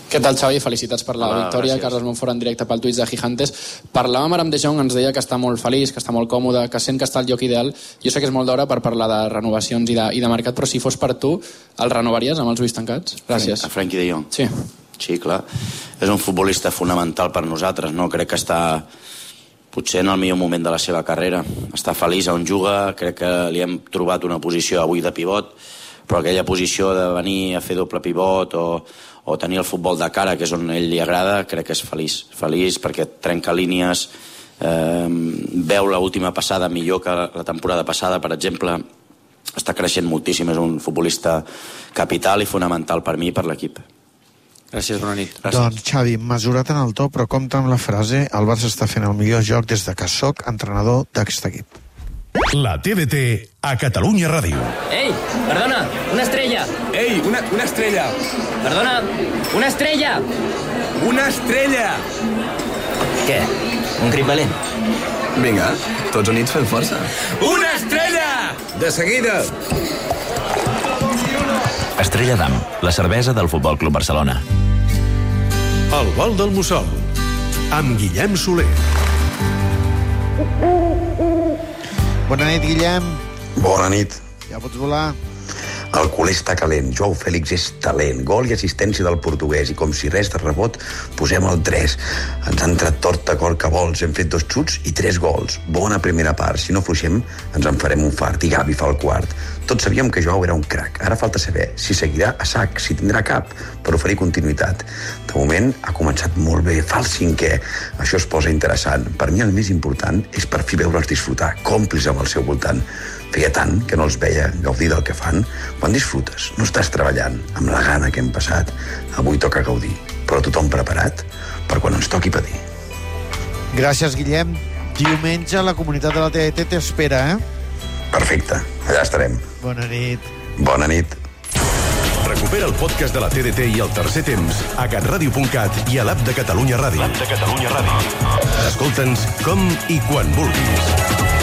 Què tal, Xavi? Felicitats per la Hola, victòria. gràcies. Carles Monfort en directe pel Twitch de Gigantes. Parlàvem ara amb De Jong, ens deia que està molt feliç, que està molt còmode, que sent que està al lloc ideal. Jo sé que és molt d'hora per parlar de renovacions i de, i de mercat, però si fos per tu, el renovaries amb els ulls tancats? Gràcies. A Frenkie de Jong? Sí. Sí, clar. És un futbolista fonamental per nosaltres, no? Crec que està potser en el millor moment de la seva carrera. Està feliç on juga, crec que li hem trobat una posició avui de pivot, però aquella posició de venir a fer doble pivot o, o tenir el futbol de cara, que és on ell li agrada, crec que és feliç. Feliç perquè trenca línies, eh, veu l'última passada millor que la temporada passada, per exemple. Està creixent moltíssim, és un futbolista capital i fonamental per mi i per l'equip. Gràcies, bona nit. Gràcies. Doncs, Xavi, mesurat en el to, però compta amb la frase: el Barça està fent el millor joc des de que soc entrenador d'aquest equip. La T D T a Catalunya Ràdio. Ei, perdona, una estrella. Ei, una, una estrella. Perdona, una estrella. Una estrella. Què? Un crit valent? Vinga, tots units fem força. Una estrella! De seguida. Estrella d'Am, la cervesa del Futbol Club Barcelona. El vol del Mussol, amb Guillem Soler. Bona nit, Guillem. Bona nit. Ja pots volar? El culer està calent. Joao Fèlix és talent. Gol i assistència del portuguès. I com si res de rebot, posem el tres. Ens ha entrat tort a cor que vols. Hem fet dos xuts i tres gols. Bona primera part. Si no fluixem, ens en farem un fart. I Gavi fa el quart. Tots sabíem que Joao era un crac. Ara falta saber si seguirà a sac, si tindrà cap, per oferir continuïtat. De moment, ha començat molt bé. Fa el cinquè. Això es posa interessant. Per mi el més important és per fi veure'ls disfrutar, còmplices amb el seu voltant. Feia tant que no els veia gaudir del que fan. Quan disfrutes, no estàs treballant amb la gana que hem passat. Avui toca gaudir, però tothom preparat per quan ens toqui patir. Gràcies, Guillem. Diumenge la comunitat de la T D T t'espera, eh? Perfecte, allà estarem. Bona nit. Bona nit. Recupera el podcast de la T D T i el tercer temps a catradio punt cat i a l'app de Catalunya Ràdio. L'app de Catalunya Ràdio. Escolta'ns com i quan vulguis.